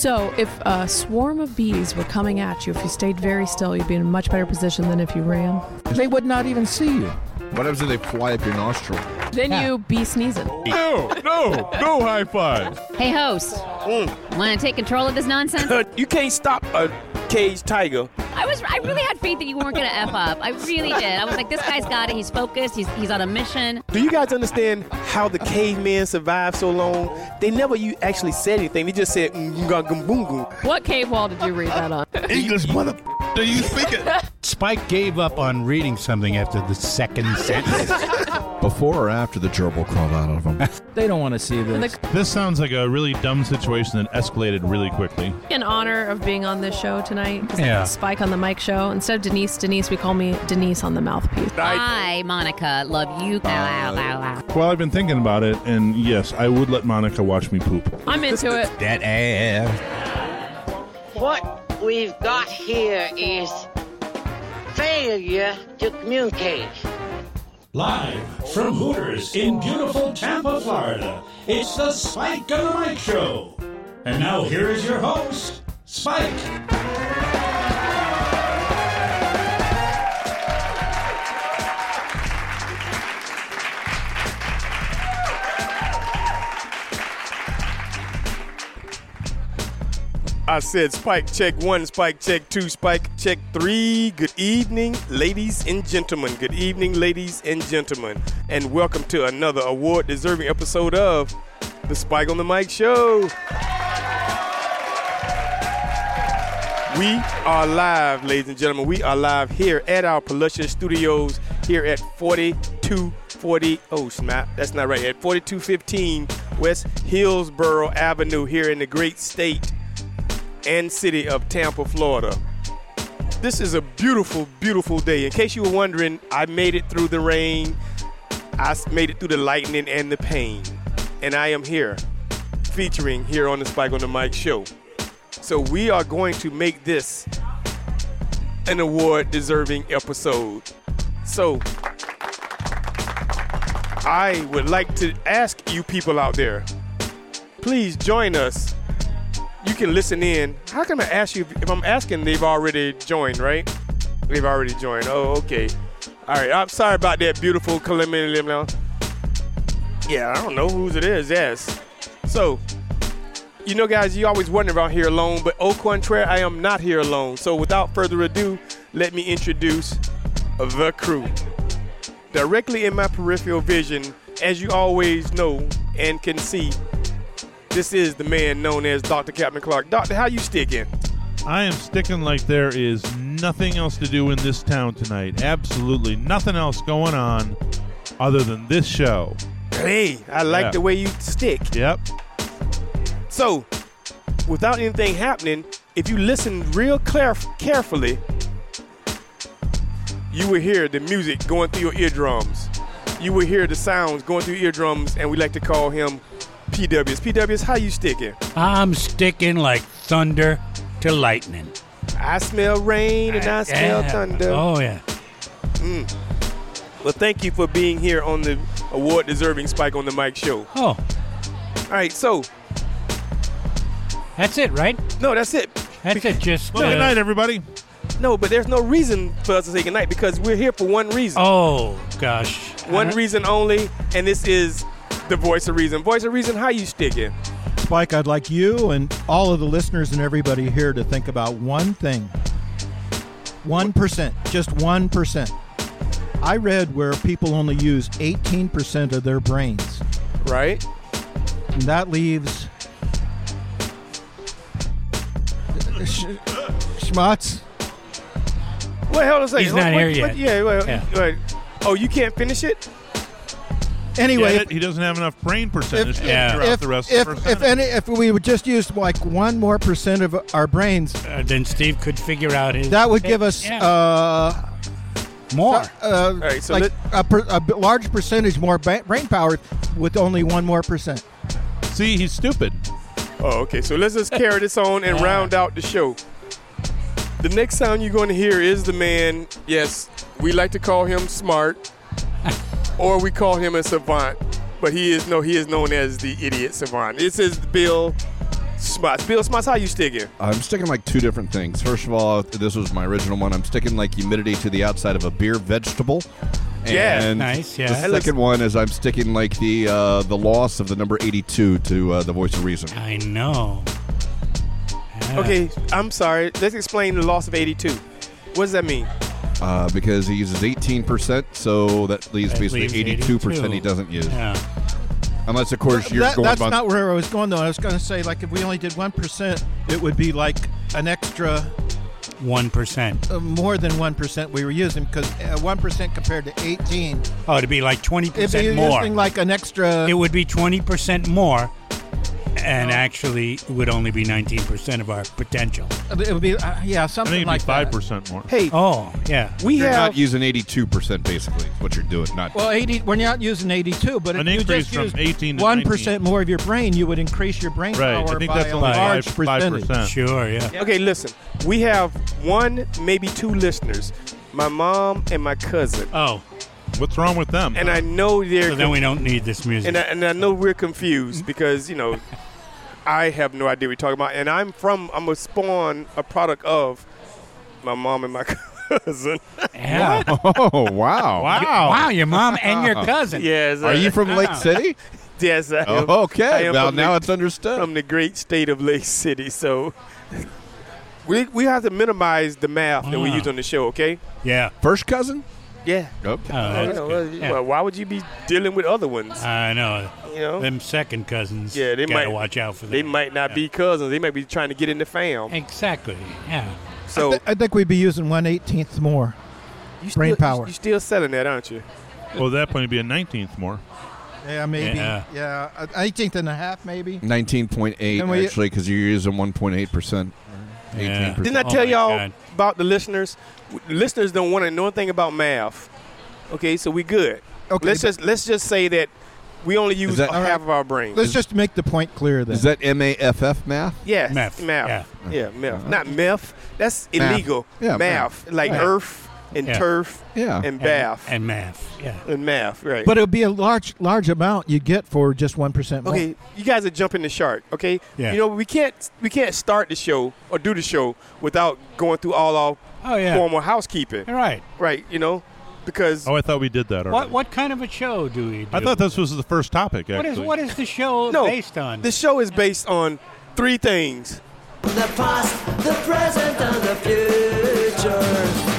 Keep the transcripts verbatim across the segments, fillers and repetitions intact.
So if a swarm of bees were coming at you, if you stayed very still, you'd be in a much better position than if you ran. They would not even see you. What happens if they fly up your nostril? Then Yeah. you be sneezing. No, no, no high five. Hey, host. Mm. Want to take control of this nonsense? You can't stop a caged tiger. I was. I really had faith that you weren't going to F up. I really did. I was like, this guy's got it. He's focused. He's he's on a mission. Do you guys understand how the cavemen survived so long? They never you actually said anything. They just said, mm, mm, mm, boom, boom. What cave wall did you read that on? English, mother. Do you speak it? Spike gave up on reading something after the second sentence. Before or after the gerbil crawled out of him? They don't want to see this. This sounds like a really dumb situation that escalated really quickly. In honor of being on this show tonight, Yeah. Spike on the Mic Show. Instead of Denise, Denise, we call me Denise on the mouthpiece. I, Monica, love you. Ow, ow, ow. Well, I've been thinking about it, and yes, I would let Monica watch me poop. I'm into it. That ass. What we've got here is failure to communicate. Live from Hooters in beautiful Tampa, Florida, it's the Spike on the Mic Show. And now here is your host, Spike. I said Spike check one, Spike check two, Spike check three. Good evening, ladies and gentlemen. Good evening, ladies and gentlemen. And welcome to another award-deserving episode of the Spike on the Mic Show. We are live, ladies and gentlemen. We are live here at our Palusha Studios here at forty-two forty. Oh, snap. That's not right. At forty-two fifteen West Hillsborough Avenue here in the great state and city of Tampa, Florida. This is a beautiful, beautiful day. In case you were wondering, I made it through the rain. I made it through the lightning and the pain. And I am here, featuring here on the Spike on the Mic Show. So we are going to make this an award-deserving episode. So I would like to ask you people out there, please join us. You can listen in. How can I ask you if, if I'm asking? They've already joined, right? They've already joined. Oh, okay. All right. I'm sorry about that beautiful calamity. Yeah, I don't know whose it is. Yes. So, you know, guys, you always wonder if I'm here alone, but au contraire, I am not here alone. So, without further ado, let me introduce the crew. Directly in my peripheral vision, as you always know and can see, this is the man known as Doctor Captain Clark. Doctor, how you sticking? I am sticking like there is nothing else to do in this town tonight. Absolutely nothing else going on other than this show. Hey, I like Yeah. the way you stick. Yep. So, without anything happening, if you listen real clear, carefully, you will hear the music going through your eardrums. You will hear the sounds going through your eardrums, and we like to call him P Ws. P Ws, how you sticking? I'm sticking like thunder to lightning. I smell rain and I smell Yeah. thunder. Oh, yeah. Mm. Well, thank you for being here on the award-deserving Spike on the Mic Show. Oh, All right, so, that's it, right? no, that's it. That's it. Just. Well, uh, good night, everybody. No, but there's no reason for us to say goodnight because we're here for one reason. Oh, gosh. One Uh, reason only, and this is the Voice of Reason. Voice of Reason, how you sticking? Spike, I'd like you and all of the listeners and everybody here to think about one thing. one percent. Just one percent. I read where people only use eighteen percent of their brains. Right? And that leaves... Sh- Schmatz? Well, hold on a second. He's not What- here what- yet. what- yeah, well, Yeah. wait. Oh, you can't finish it? Anyway, Get it? He doesn't have enough brain percentage to Yeah. figure out if, the rest if, of the if, percentage. any, if we would just use like one more percent of our brains, Uh, then Steve could figure out his. that would give us Yeah. uh, more. uh, right, so like a, per, a b- large percentage more ba- brain power with only one more percent. See, he's stupid. Oh, okay. So let's just carry this on and Yeah. round out the show. The next sound you're going to hear is the man, yes, we like to call him smart, or we call him a savant, but he is no, he is known as the idiot savant. This is Bill Smuts. Bill Smuts, how you sticking? I'm sticking like two different things. First of all, this was my original one. I'm sticking like humidity to the outside of a beer vegetable. Yeah. And Nice, yeah. The That looks- second one is I'm sticking like the uh, the loss of the number eighty-two to uh, the Voice of Reason. I know. Yeah. Okay, I'm sorry. Let's explain the loss of eighty-two. What does that mean? Uh, because he uses eighteen percent, so that leaves That basically leaves eighty-two percent he eighty-two. doesn't use. Yeah. Unless, of course, you're That- going that's by- not where I was going, though. I was going to say, like, if we only did one percent, it would be like an extra One percent. uh, more than one percent we were using, because uh, one percent compared to eighteen, Oh, it'd be like twenty it'd be percent more. using like an extra. It would be twenty percent more, and actually it would only be nineteen percent of our potential. It would be, uh, yeah, I something think it'd like be five that. percent more. Hey, Oh, yeah. we You're have. not using eighty-two percent, basically, is what you're doing. Not Well, eighty. We're not using eighty-two, but An if you increase just from used eighteen to one percent more of your brain, you would increase your brain Right. power I think by that's a only large five five percentage. percent. Sure, yeah. Okay, listen. We have one, maybe two listeners. My mom and my cousin. Oh, What's wrong with them? And I know they're so then we don't need this music. and I, and I know we're confused because you know I have no idea what you're talking about, and I'm from I'm a spawn, a product of my mom and my cousin. yeah. Oh, wow. Wow. Wow, your mom and your cousin. Yes, Are you from Lake Wow. City? Yes, I am. Oh, I okay. am Well, from now the- it's understood. from the great state of Lake City. So we we have to minimize the math that we Ah. use on the show. Okay? Yeah. First cousin? Yeah. Okay. Oh, You that's know, good. well, Yeah. well, why would you be dealing with other ones? I know. You know, Them second cousins. Yeah, they gotta might- watch out for them. they might not Yeah. be cousins. They might be trying to get in the fam. Exactly. Yeah. So I, th- I think we'd be using one eighteenth more. you brain still, power. You, you still selling that, aren't you? Well, at that point, it'd be a nineteenth more. Yeah, maybe. Yeah. Yeah, uh, eighteenth and a half, maybe. nineteen point eight, Can we- actually, because you're using one point eight percent. Yeah. eighteen percent. Didn't I Oh tell my y'all God. about the listeners? W- Listeners don't want to know anything about math. Okay, so we good. Okay, let's but- just let's just say that we only use that- half of our brain. Let's just make the point clear then. Is that M A F F math? yes, Meth, math. yeah. Yeah, math. Not meth. That's Math. illegal. Yeah, math, like Right. earth and Yeah. turf Yeah. and And- bath and, And math. Yeah. math. Right. But it would be a large, large amount you get for just one percent more. okay, you guys are jumping the shark. Okay. Yeah. You know we can't we can't start the show or do the show without going through all our Oh, yeah. formal housekeeping. All right. Right. You know, because Oh, I thought we did that already. What what kind of a show do we do? I thought this was the first topic, What actually. is what is the show No, based on? the show is based on three things. The past, the present, and the future.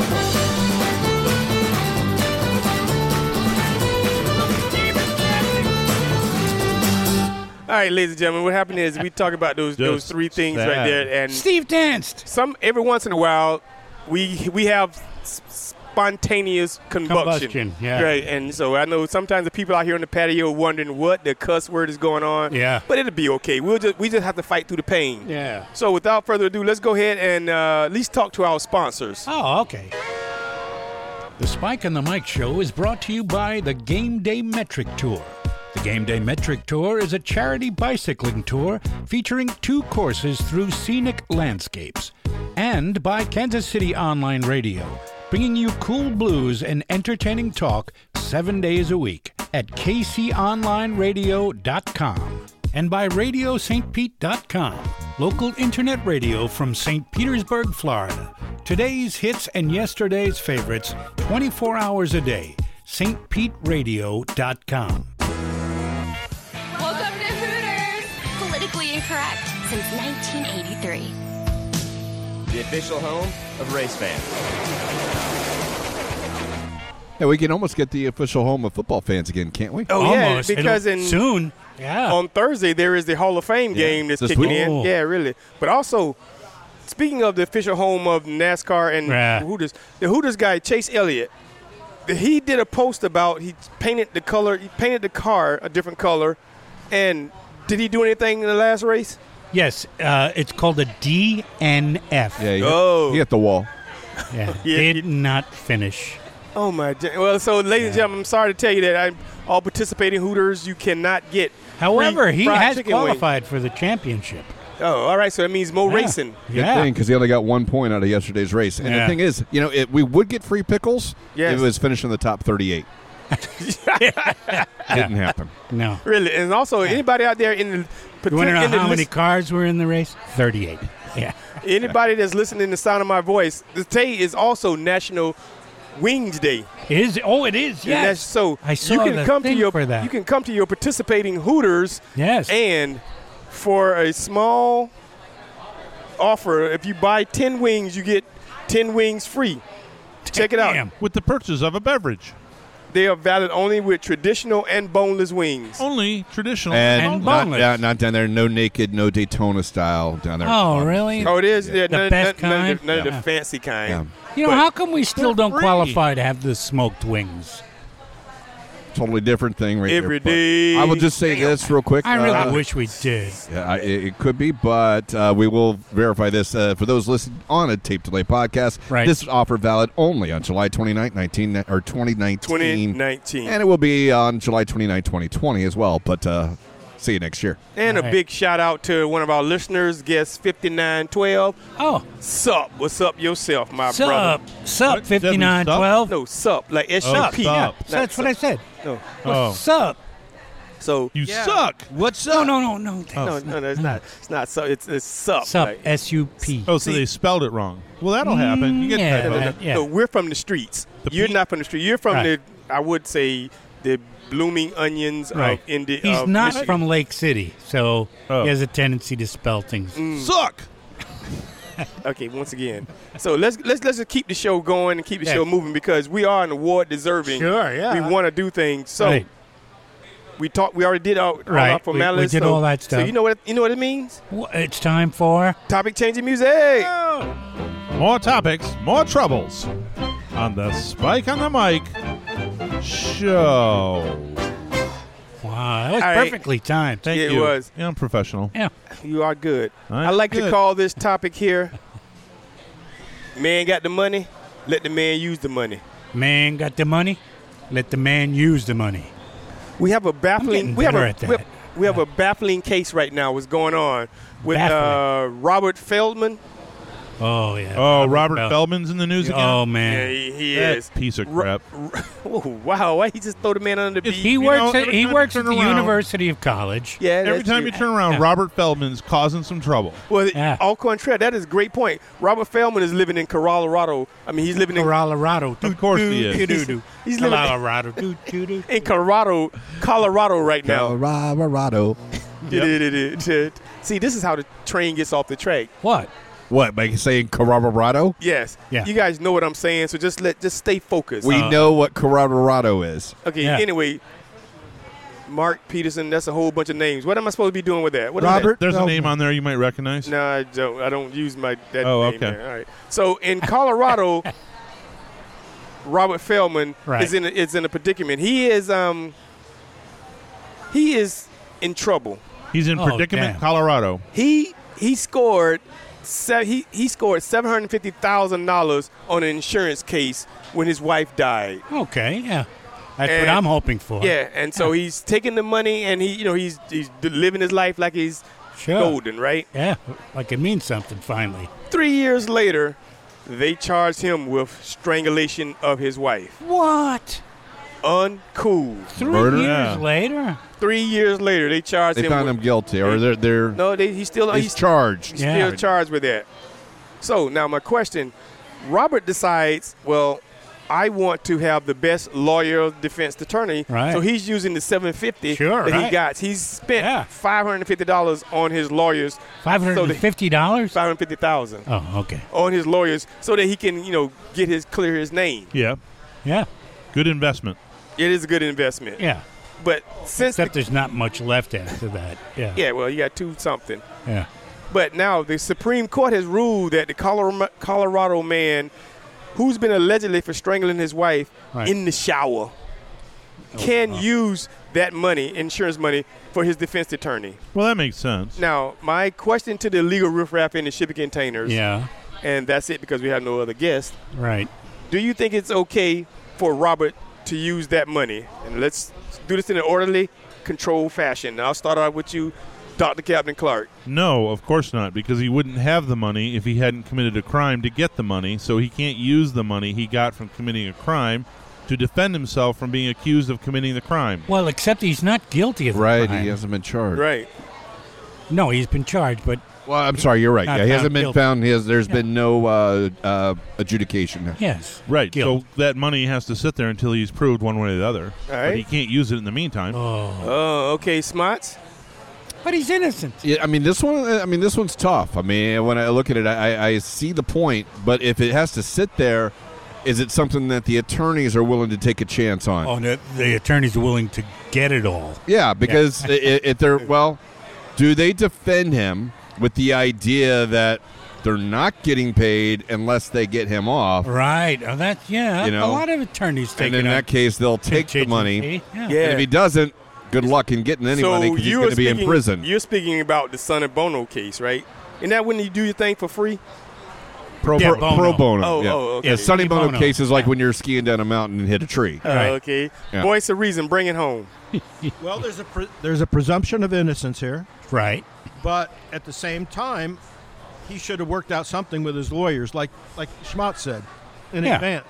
All right, ladies and gentlemen, what happened is we talk about those those Just three things that. right there, and Steve danced. some every once in a while we we have s- spontaneous combustion. Combustion, yeah. Right, and so I know sometimes the people out here on the patio are wondering what the cuss word is going on. Yeah. but it'll be okay. We'll just we just have to fight through the pain. Yeah. So without further ado, let's go ahead and uh, at least talk to our sponsors. Oh, okay. The Spike and the Mike Show is brought to you by the Game Day Metric Tour. The Game Day Metric Tour is a charity bicycling tour featuring two courses through scenic landscapes. And by Kansas City Online Radio, bringing you cool blues and entertaining talk seven days a week at k c online radio dot com. And by radio st pete dot com, local internet radio from Saint Petersburg, Florida. Today's hits and yesterday's favorites, twenty-four hours a day. st pete radio dot com. Welcome to Hooters! Politically incorrect since nineteen eighty-three. The official home of race fans. Yeah, we can almost get the official home of football fans again, can't we? Oh Almost. yeah, because It'll- in soon. Yeah. on Thursday there is the Hall of Fame Yeah, game that's this kicking week. in. Oh. Yeah, really. But also, speaking of the official home of NASCAR and Yeah. Hooters, the Hooters guy Chase Elliott, he did a post about he painted the color, he painted the car a different color, and did he do anything in the last race? Yes, uh, it's called a D N F. Yeah, you, Oh. you hit the wall. Yeah. Yeah, Did not finish. Oh my! gen- Well, so ladies and gentlemen, I'm sorry to tell you that I'm all participating Hooters. You cannot get. However, free he fried has chicken wings. qualified for the championship. Oh, all right. So that means more Yeah. racing. Good Yeah. thing, because he only got one point out of yesterday's race. And Yeah. the thing is, you know, it, we would get free pickles Yes. if it was finished in the top thirty-eight. Didn't happen. No. Really, and also anybody out there in the You want to know in the how many list- cars were in the race? thirty-eight. Yeah. Anybody that's listening to the sound of my voice, today is also National Wings Day. Is oh, it is. And Yes. that's- so I saw you can the come to thing your for that. you can come to your participating Hooters. Yes. And for a small offer, if you buy ten wings, you get ten wings free. Check it out. With the purchase of a beverage. They are valid only with traditional and boneless wings. Only traditional And, not, not, not down there, no naked, no Daytona style down there. Oh, really? Oh, it is? Yeah, The none, best none, none, kind? of the, none of Yeah. the fancy kind. Yeah. You know, But how come we still they're don't free. qualify to have the smoked wings? Totally different thing right Every there. day. I will just say this real quick. I really Uh, wish we did. Yeah, I, it, it could be, but uh, we will verify this uh, for those listening on a Tape Delay podcast. Right. This is offer valid only on July twenty-ninth, nineteen, or twenty nineteen. twenty nineteen. And it will be on July twenty-ninth, twenty twenty as well. But uh, see you next year. And a Right. big shout out to one of our listeners, guest fifty-nine twelve. Oh. Sup. What's up yourself, my Sup. brother? Sup, fifty-nine twelve. No, sup. Like S U P. Yeah, Not that's what I said. No. Oh. What's up? So You yeah. suck. What's No, no, no, no. No, no, no, it's not. It's not sup. It's, it's sup. Sup, Like, S U P. Oh, so See- they spelled it wrong. Well, that'll happen. You get yeah, typos. that- yeah. No, we're from the streets. The You're pe- not from the street. You're from Right. the, I would say, the blooming onions Right. of India. He's of not Michigan. from Lake City, so Oh. he has a tendency to spell things. Suck. Okay, once again. So let's let's let's just keep the show going and keep the Yeah. show moving because we are an award deserving. Sure, yeah. We want to do things. So Right. we talked. We already did all, all Right. our We- we formalities. did so, all that So stuff. you know what you know what it means? Well, it's time for Topic changing music. More topics, more troubles on the Spike on the Mic show. wow. That was All right. perfectly timed. Thank Yeah, it you. was. Yeah, I'm professional. Yeah. You are good. I'm I like to good. call this topic here. Man got the money. Let the man use the money. Man got the money. Let the man use the money. We have a baffling. getting We have better a at that. we have, we have a baffling case right now. What's going on with uh, Baffling. Robert Feldman? Oh yeah. Oh, Robert Bell. Feldman's in the news again? Oh Yeah, man. he, he That is. piece of Ro- crap. Oh, wow! Why he just throw the man under the It's- beat? He You works. know, at, every he time you works at turn the around- University of College. Yeah, Every that's time true. you turn around, Yeah. Robert Feldman's causing some trouble. Well, Yeah. au contraire, that is a great point. Robert Feldman is living in Colorado. I mean, he's living in Colorado. Of course he is. Doo-doo-doo. He's living- Colorado. Doo-doo-doo. in Colorado, Colorado right now. Colorado. See, this is how the train gets off the track. What? What, by saying Colorado? Yes. Yeah. You guys know what I'm saying, so just let just stay focused. We Uh, know what Colorado is. okay. Yeah. Anyway, Mark Peterson. That's a whole bunch of names. What am I supposed to be doing with that? What is that? Robert There's a Feldman. name on there you might recognize. No, I don't. I don't use my that Oh, name okay. there. All right. So in Colorado, Robert Feldman Right. is in a, is in a predicament. He is um he is in trouble. He's in Oh, predicament, damn. Colorado. He he scored se- he he scored seven hundred fifty thousand dollars on an insurance case when his wife died. Okay. Yeah. That's And- what I'm hoping for. Yeah, and so he's taking the money and he you know he's he's living his life like he's Sure. golden, right? Yeah. Like it means something finally. Three years later, they charged him with strangulation of his wife. What? Uncool. Three Murder? years Yeah. later? Three years later, they charged They him. found with, him guilty, or they're they're No, they, he's still he's he's charged. He's Yeah. still charged with that. So now my question: Robert decides, well, I want to have the best lawyer defense attorney. Right. So he's using the seven fifty Sure, that he right. got. He's spent Yeah. five hundred fifty dollars on his lawyers. Five hundred and fifty dollars? Five hundred fifty thousand Oh, okay. on his lawyers, so that he can, you know, get his clear his name. Yeah. Yeah. Good investment. It is a good investment. Yeah. But since Except the, there's not much left after that. Yeah. yeah, well, you got two something. Yeah. But now the Supreme Court has ruled that the Colorado, Colorado man who's been allegedly for strangling his wife Right. in the shower can use that money, insurance money, for his defense attorney. Well, that makes sense. Now, my question to the illegal riffraff in the shipping containers, Yeah. and that's it because we have no other guests. Right. Do you think it's okay for Robert to use that money? And let's do this in an orderly, controlled fashion. Now, I'll start out with you, Doctor Captain Clark. No, of course not, because he wouldn't have the money if he hadn't committed a crime to get the money, so he can't use the money he got from committing a crime to defend himself from being accused of committing the crime. Well, except he's not guilty of the Right, crime. he hasn't been charged. Right. No, he's been charged, but Well, I'm sorry, you're right. Not Yeah, he found hasn't been guilty. found. He has. There's Yeah. been no uh, uh, adjudication. yes. Right. Guilt. So that money has to sit there until he's proved one way or the other. All But right. he can't use it in the meantime. Oh. Oh, okay, Smots. But he's innocent. Yeah, I mean this one. I mean this one's tough. I mean, when I look at it, I, I see the point. But if it has to sit there, is it something that the attorneys are willing to take a chance on? Oh, the, the attorneys are willing to get it all. Yeah, because i if they're well, do they defend him with the idea that they're not getting paid unless they get him off? Right. Oh, that's, yeah. You know, a lot of attorneys take And it in on that case, they'll take the money. contingency. Yeah. Yeah. And if he doesn't, good luck in getting any so money because he's you going were to be in speaking- prison. You're speaking about the Son and Bono case, right? Isn't that when you do your thing for free? Pro, Yeah, pro, Bono. pro bono. Oh, yeah. oh, okay. Yeah, Sonny Sonny Bono, Bono. case is like Yeah. when you're skiing down a mountain and hit a tree. Uh, Right. okay. Yeah. Voice of reason, bring it home. Well, there's a pre- there's a presumption of innocence here, Right. but at the same time, he should have worked out something with his lawyers, like like Schmott said, in Yeah. advance.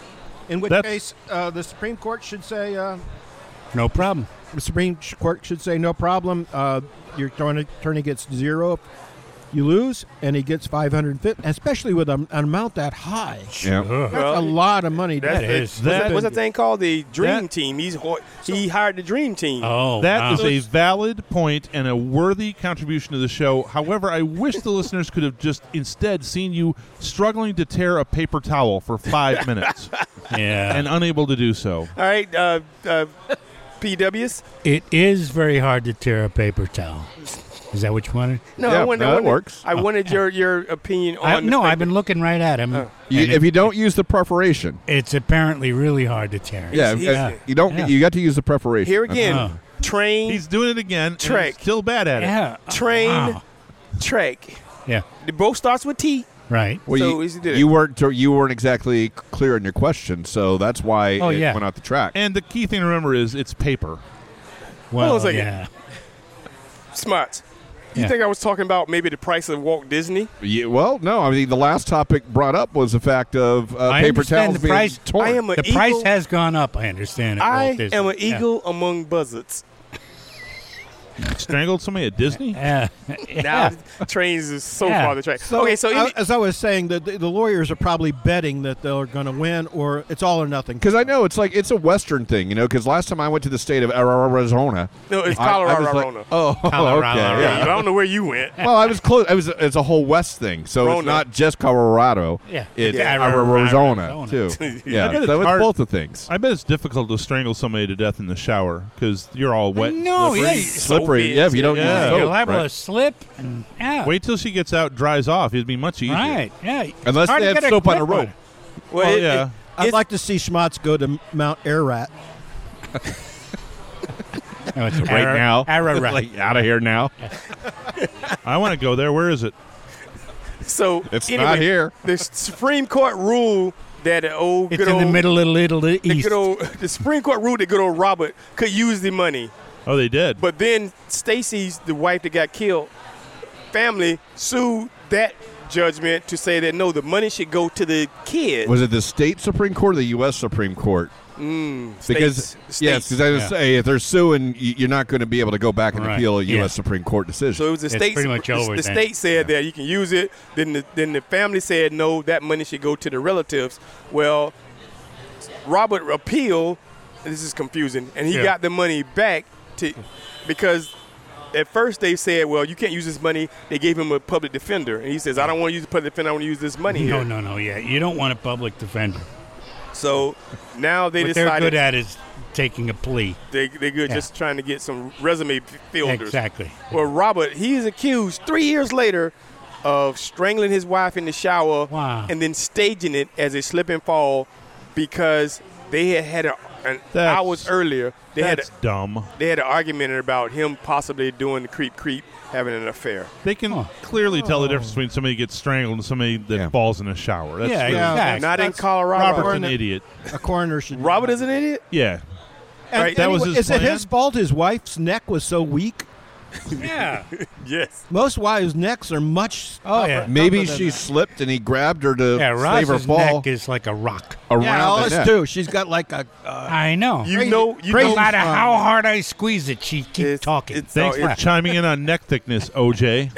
In which That's- case, uh, the Supreme Court should say, uh, No problem. the Supreme Court should say, no problem. Uh, your attorney attorney gets zero. if You lose, and he gets five hundred fifty, especially with a, an amount that high. Yeah. That's Well, a lot of money. to That pay. is- What's that, That- what's that thing called? The Dream That- Team. He's ho- he hired the Dream Team. Oh, That wow. is a valid point and a worthy contribution to the show. However, I wish the listeners could have just instead seen you struggling to tear a paper towel for five minutes yeah. and unable to do so. All right, uh, uh, P Ws. It is very hard to tear a paper towel. Is that what you wanted? No, Yeah, I wanted, no, I that wanted, works. I wanted your, your opinion on. I, the no, fact I've been looking right at him. Uh. You, and if it- you don't use the perforation, it's apparently really hard to tear. yeah, he's- uh, you don't. yeah. You got to use the perforation. Here again, Uh-huh. train, He's doing it again. and Trek. he's still bad at it. Yeah. train, Wow. trek. Yeah. The both starts with T. Right. Well, So you, easy to do it. you weren't you weren't exactly clear on your question, so that's why Oh, it yeah. went out the track. And the key thing to remember is it's paper. Well, Hold on a second. yeah. Smarts. You Yeah. think I was talking about maybe the price of Walt Disney? Yeah, well, no. I mean, the last topic brought up was the fact of uh, I paper understand towels the being price- torn. I am a The eagle. price has gone up, I understand. At I Walt Disney. am an Yeah. eagle among buzzards. Strangled somebody at Disney? Yeah. Now yeah. trains is so Yeah. far the track. okay, so I- in- as I was saying, the, the, the lawyers are probably betting that they're going to win, or it's all or nothing. Because I know it's like it's a Western thing, you know. Because last time I went to the state of Arizona, no, it's I- I was Colorado. like, Rona. oh, Colorado, okay. yeah, Yeah. I don't know where you went. Well, I was close. It was it's a whole West thing, so Rona. it's not just Colorado. Yeah. It's Yeah. Arizona Arizona. too. I Yeah, bet it's so it's hard- both the things. I bet it's difficult to strangle somebody to death in the shower because you're all wet. and No, slippery. yeah. you- Slippery. Yeah, if you don't Yeah. use Yeah, soap, you'll have right? a slip. And, yeah. Wait till she gets out, dries off. It'd be much easier. Right. Yeah. Unless Hard they to have get a soap on a grip rope. it. Well, Well, it- yeah. it- I'd it's- like to see Schmotz go to Mount Ararat. No, it's Right Ara- now, Ararat. like out of here now. I want to go there. Where is it? so It's anyway, not here. The Supreme Court ruled that the old It's good in old the middle of Little the East. good old the Supreme Court ruled that good old Robert could use the money, Oh, they did. but then Stacy's the wife that got killed family sued that judgment to say that no, the money should go to the kid. Was it the state Supreme Court or the U S Supreme Court? Mm, Because states, yes, states. because I was Yeah. say if they're suing, y- you're not going to be able to go back and Right. appeal a U S Yeah. Supreme Court decision. So it was the It's state. pretty much the, over the then. state said that you can use it. Then the then the family said no, that money should go to the relatives. Well, Robert appealed. This is confusing, and he Yeah. got the money back to because at first they said, well, you can't use this money. They gave him a public defender, and he says, I don't want to use the public defender. I want to use this money No, here. no, no. Yeah, you don't want a public defender. So now they what they're decided good at is taking a plea. they they're good Yeah. just trying to get some resume fielders. Exactly. Well, Robert, he is accused three years later of strangling his wife in the shower Wow. and then staging it as a slip and fall because they had had a, an That's- hours earlier. They had That's a, dumb. they had an argument about him possibly doing the creep creep, having an affair. They can Huh. clearly tell the difference between somebody gets strangled and somebody that Yeah. falls in a shower. That's Yeah, really- exactly. Not in That's- Colorado. Robert's an Robert- idiot. A coroner should. Robert is an idiot. Yeah. And Right. That was anyway, his Is it plan? his fault his wife's neck was so weak? Yeah. Yes. Most wives' necks are much. Oh, yeah. Maybe tougher she than slipped and he grabbed her to Yeah, save her Ross's fall neck is like a rock. around Yeah, the Alice neck. too. She's got like a. Uh, I know. You Crazy- know, you crazy No know, matter strong. how hard I squeeze it, she keeps It's- talking. it's- Thanks So for it- chiming in on neck thickness, O J.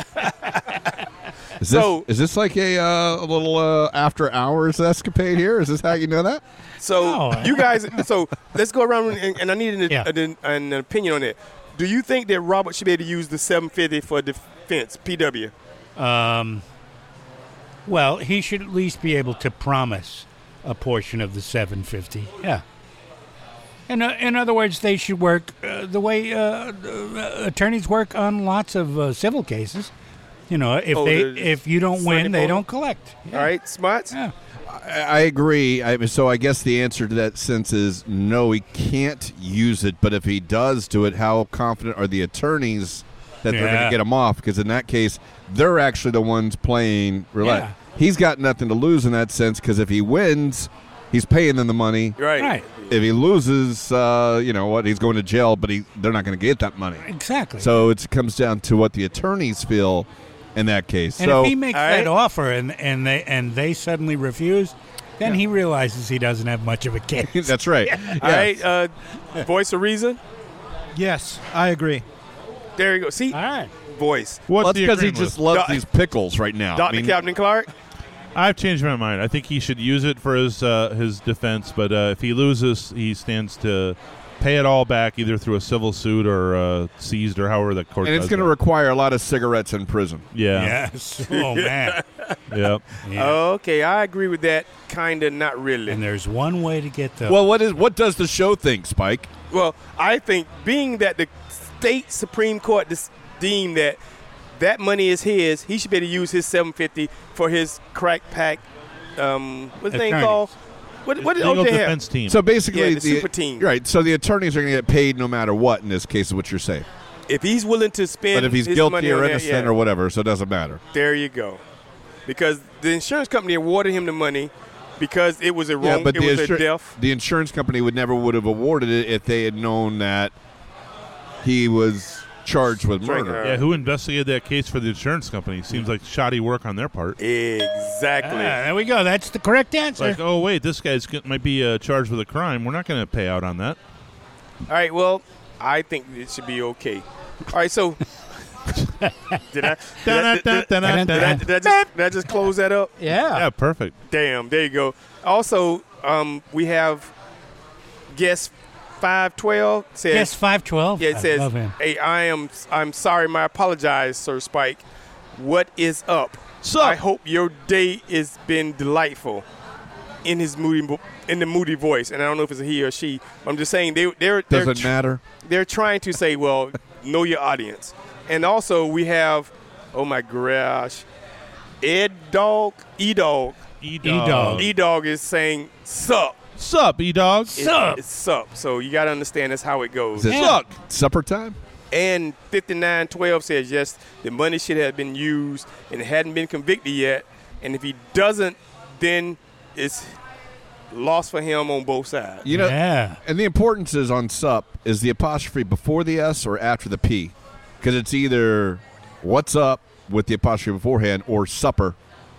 Is this, So- is this like a, uh, a little uh, after hours escapade here? Is this how you know that? So No. you guys, so let's go around and, and I need an, Yeah. an, an opinion on it. Do you think that Robert should be able to use the seven fifty for defense, P W? Um, well, he should at least be able to promise a portion of the seven fifty. Yeah. In, uh, in other words, they should work uh, the way uh, uh, attorneys work on lots of uh, civil cases. You know, if Oh, they the if you don't Sunday win, they morning? don't collect. Yeah. All right, Smarts? Yeah. I, I agree. I, mean, so I guess the answer to that sense is no, he can't use it. But if he does do it, how confident are the attorneys that they're going Yeah. to get him off? Because in that case, they're actually the ones playing roulette. Yeah. He's got nothing to lose in that sense because if he wins, he's paying them the money. Right. Right. If he loses, uh, you know what? He's going to jail, but he they're not going to get that money. Exactly. So it comes down to what the attorneys feel in that case. and so if he makes All that right. offer and, and they and they suddenly refuse, then he realizes he doesn't have much of a case. that's right. All right, uh, voice of reason? yes, I agree. There you go. See? All right. Voice. What's Well, that's the because he agreement just with? loves Doc- these pickles right now. Doctor I mean, Captain Clark? I've changed my mind. I think he should use it for his uh, his defense, but uh, if he loses, he stands to pay it all back either through a civil suit or uh, seized or however the court and it's does going to it. require a lot of cigarettes in prison. Yeah. Yes. Oh man. Yep. Yeah. Okay, I agree with that. Kind of, not really. And there's one way to get the. Well, what is what does the show think, Spike? Well, I think being that the state Supreme Court dis- deemed that that money is his, he should be able to use his seven fifty for his crack pack. Um, what's the thing Attorneys. called? What, what did Legal O J have? defense team. So basically, Yeah, the super team. Right. So the attorneys are going to get paid no matter what. In this case, is what you're saying. If he's willing to spend, But if he's his guilty money or on that, innocent yeah, or whatever, so it doesn't matter. there you go. Because the insurance company awarded him the money because it was a wrong, but it the, was a insur- death. the insurance company would never would have awarded it if they had known that he was charged with Right, murder. uh, Yeah, who investigated that case for the insurance company? Seems like shoddy work on their part. Exactly. Ah, there we go. That's the correct answer. Like, oh wait, this guy's g- might be uh, charged with a crime. We're not going to pay out on that. All right, well, I think it should be okay. All right, so did I did I, did, did, did, I, did, I, did, I just, did I just close that up? yeah. Yeah, perfect. Damn, there you go. Also, um, we have guest five twelve says Yes, five twelve. yeah, it I says, love him. "Hey, I am I'm sorry, my apologize, Sir Spike. What is up? Sup? I hope your day has been delightful." In his moody, vo- in the moody voice, and I don't know if it's a he or she. I'm just saying they they're they're Doesn't matter. they're trying to say, well, know your audience. And also we have, oh my gosh, Ed Dog, E Dog, E-Dog. E Dog is saying sup. Sup, E Dog? It's- Sup. It's sup. So you got to understand that's how it goes. Is it Suck. supper time? And fifty-nine twelve says yes, the money should have been used and it hadn't been convicted yet. And if he doesn't, then it's lost for him on both sides. You know, Yeah. and the importance is on sup is the apostrophe before the S or after the P, because it's either what's up with the apostrophe beforehand or supper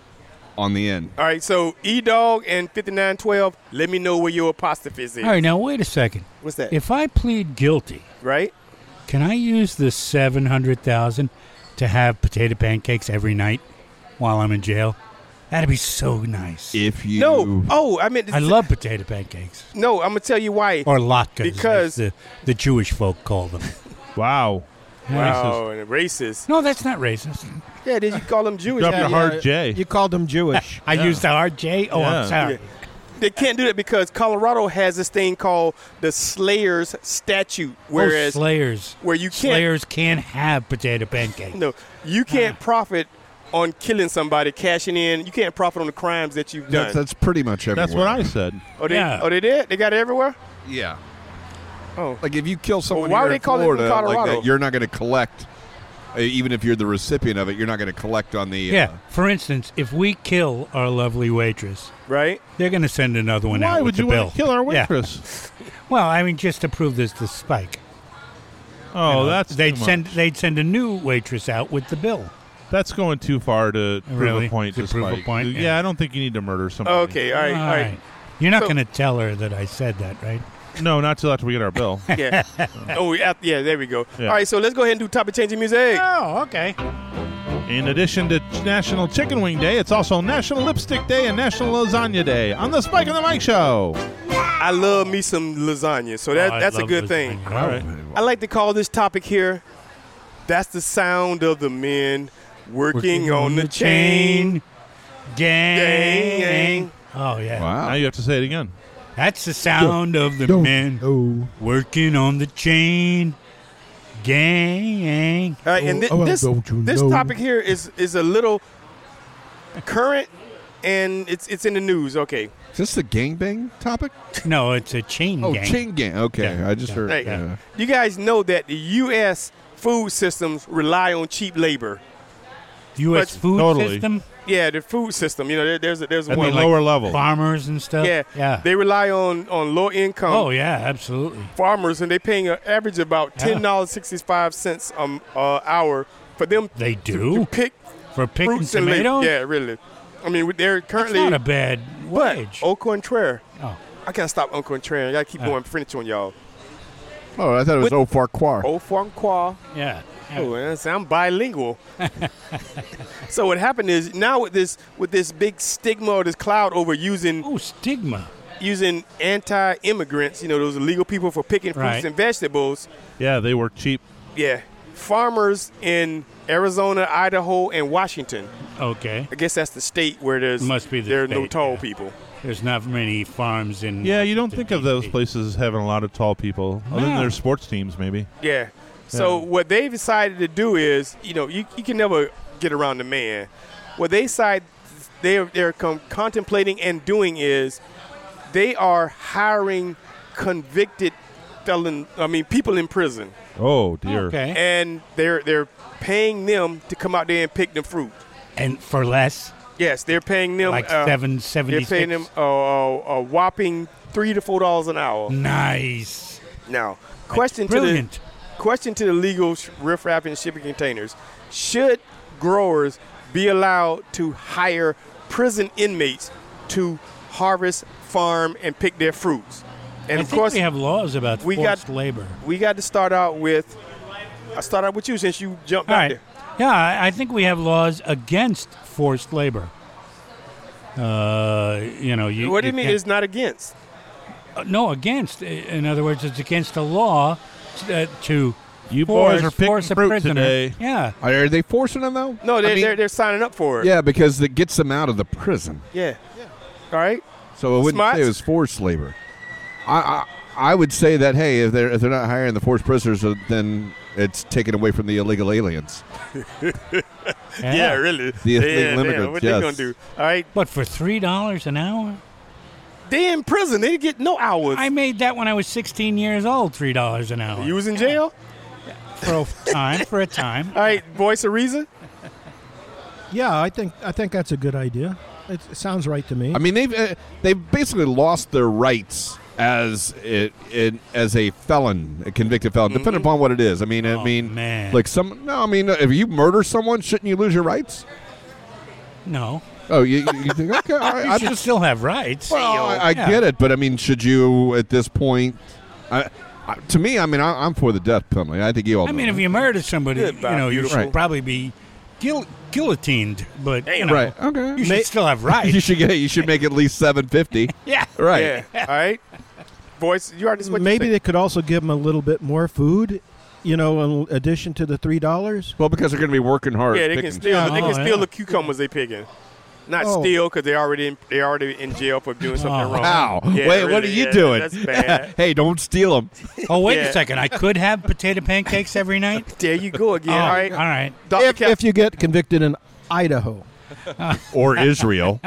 on the end. All right, so E Dog and fifty-nine twelve, let me know where your apostrophe is. All right, now wait a second. What's that? If I plead guilty, right? can I use the seven hundred thousand to have potato pancakes every night while I'm in jail? That'd be so nice. If you No. Oh, I meant I love potato pancakes. No, I'm gonna tell you why. Or latkes, Because- as the, the Jewish folk call them. Wow. Wow, and racist. No, that's not racist. Yeah, did you call them Jewish? Drop Yeah, the yeah. hard J. You called them Jewish. I used the hard J? Oh, Yeah. I'm sorry. Yeah. They can't do that because Colorado has this thing called the Slayers Statute, whereas oh, Slayers. where you can't Slayers can't have potato pancakes. no, you can't profit on killing somebody, cashing in. You can't profit on the crimes that you've done. That's, that's pretty much everywhere. That's what I said. oh, they, Yeah. oh, they did? They got it everywhere? Yeah. Oh. Like if you kill someone why here would they in call it from Florida, like Colorado? that, you're not going to collect. Uh, even if you're the recipient of it, you're not going to collect on the. Yeah. Uh, For instance, if we kill our lovely waitress, Right? they're going to send another one out Why with would the you bill. want to kill our Yeah. waitress? Well, I mean, just to prove this to Spike. Oh, that's they'd too send much. they'd send a new waitress out with the bill. That's going too far to prove Really? a point. To to prove a Spike. point? Yeah. Yeah. I don't think you need to murder somebody. Okay, all right, all right. You're not So- going to tell her that I said that, right? No, not till after we get our bill. Yeah. oh, yeah, yeah, there we go. Yeah. All right, so let's go ahead and do topic changing music. Oh, okay. In addition to National Chicken Wing Day, it's also National Lipstick Day and National Lasagna Day on the Spike and the Mike Show. I love me some lasagna, so that, Oh, I that's a love good thing. lasagna. All right. I like to call this topic here, that's the sound of the men working, on, the chain. Gang. Gang. Oh, yeah. Now you have to say it again. That's the sound of the men working on the chain. Gang. All right, and thi- Oh, this don't you this know? topic here is is a little current, and it's it's in the news. Okay. Is this the gangbang topic? No, it's a chain Oh, gang. chain gang. Okay, Yeah, I just yeah, heard. Hey, yeah. you guys know that the U S food systems rely on cheap labor. U S But- food Totally. system? Yeah, the food system. You know, there, there's a, there's At one. the lower level. Farmers and stuff? Yeah, Yeah. They rely on on low income. Oh, yeah, absolutely. farmers, and they paying an average about Yeah. ten dollars sixty five cents um uh, hour for them. They to, do? to pick For picking fruits and legumes. tomatoes? Yeah, really. I mean, they're currently That's not a bad wage. Au contraire. Oh. I can't stop au contraire. I gotta keep Oh. going French on y'all. Oh, I thought it was With- au farquhar. Au francois. Yeah. yeah. Oh, that's- I'm bilingual. So what happened is now with this with this big stigma or this cloud over using Oh, stigma. using anti-immigrants, you know, those illegal people for picking fruits Right. and vegetables. Yeah, they were cheap. Yeah, farmers in Arizona, Idaho, and Washington. Okay. I guess that's the state where there's Must be the there are no state, tall yeah. people. There's not many farms in. Yeah, you don't think of those places as having a lot of tall people, other than No. their sports teams, maybe. Yeah. So what they've decided to do is, you know, you, you can never get around the man. What they decide they're they're com- contemplating and doing is they are hiring convicted felon. I mean, people in prison, Oh dear. Okay. and they're they're paying them to come out there and pick the fruit. And for less, Yes, they're paying them like uh, seven seventy They're six. paying them a, a, a whopping three to four dollars an hour. Nice. Now, question to Brilliant. the question to the legal sh- riffraff and shipping containers: should growers be allowed to hire prison inmates to harvest, farm, and pick their fruits? And I of think course, we have laws about we forced got- labor. we got to start out with. I start out with you since you jumped All out right. there. Yeah, I I think we have laws against forced labor. Uh, you know, you. What do you mean? can't- It's not against. Uh, no, against. In other words, it's against the law uh, to. You force, boys are picking force a fruit prisoner. today. Yeah. Are they forcing them though? No, they're, I mean, they're they're signing up for it. yeah, because it gets them out of the prison. Yeah. All right. So I wouldn't Smarts? say it was forced labor. I, I I would say that hey, if they're if they're not hiring the forced prisoners, uh, then it's taken away from the illegal aliens. Yeah, really. The yeah, illegal yeah, immigrants, What yes. they gonna do? All right. But for three dollars an hour, They in prison. They get no hours. I made that when I was sixteen years old. Three dollars an hour You was in jail. for a time. For a time. All right. Voice of reason. Yeah, I think I think that's a good idea. It, it sounds right to me. I mean, they've uh, they've basically lost their rights as it, it as a felon, a convicted felon, Mm-hmm. depending upon what it is. I mean, I Oh, mean, man. like some. No, I mean, if you murder someone, shouldn't you lose your rights? No. Oh, you, you you think okay? I, You I should just still have rights. well, I, I Yeah. get it, but I mean, should you at this point? I, I, to me, I mean, I, I'm for the death penalty. I think you all. I know mean, if that. you murder somebody, Good, you Bob, know, you beautiful. should probably be guil- guillotined. But you know, right, okay, you should still have rights. you should get you should make at least seven fifty. Yeah. Right. Yeah. All right. Voice. You already. What Maybe you they think? could also give them a little bit more food, you know, in addition to the three dollars. Well, because they're going to be working hard. Yeah, they can picking. steal. They can Oh, steal yeah. the cucumbers they picking. Not Oh. steal because they already in, they already in jail for doing something Oh. wrong. Wow. Yeah, Wait, what really, are you yeah, doing? That's bad. Hey, don't steal them. Oh, wait Yeah. a second. I could have potato pancakes every night. There you go again. Oh, All right. All right. Doctor If, if you get convicted in Idaho. Or Israel.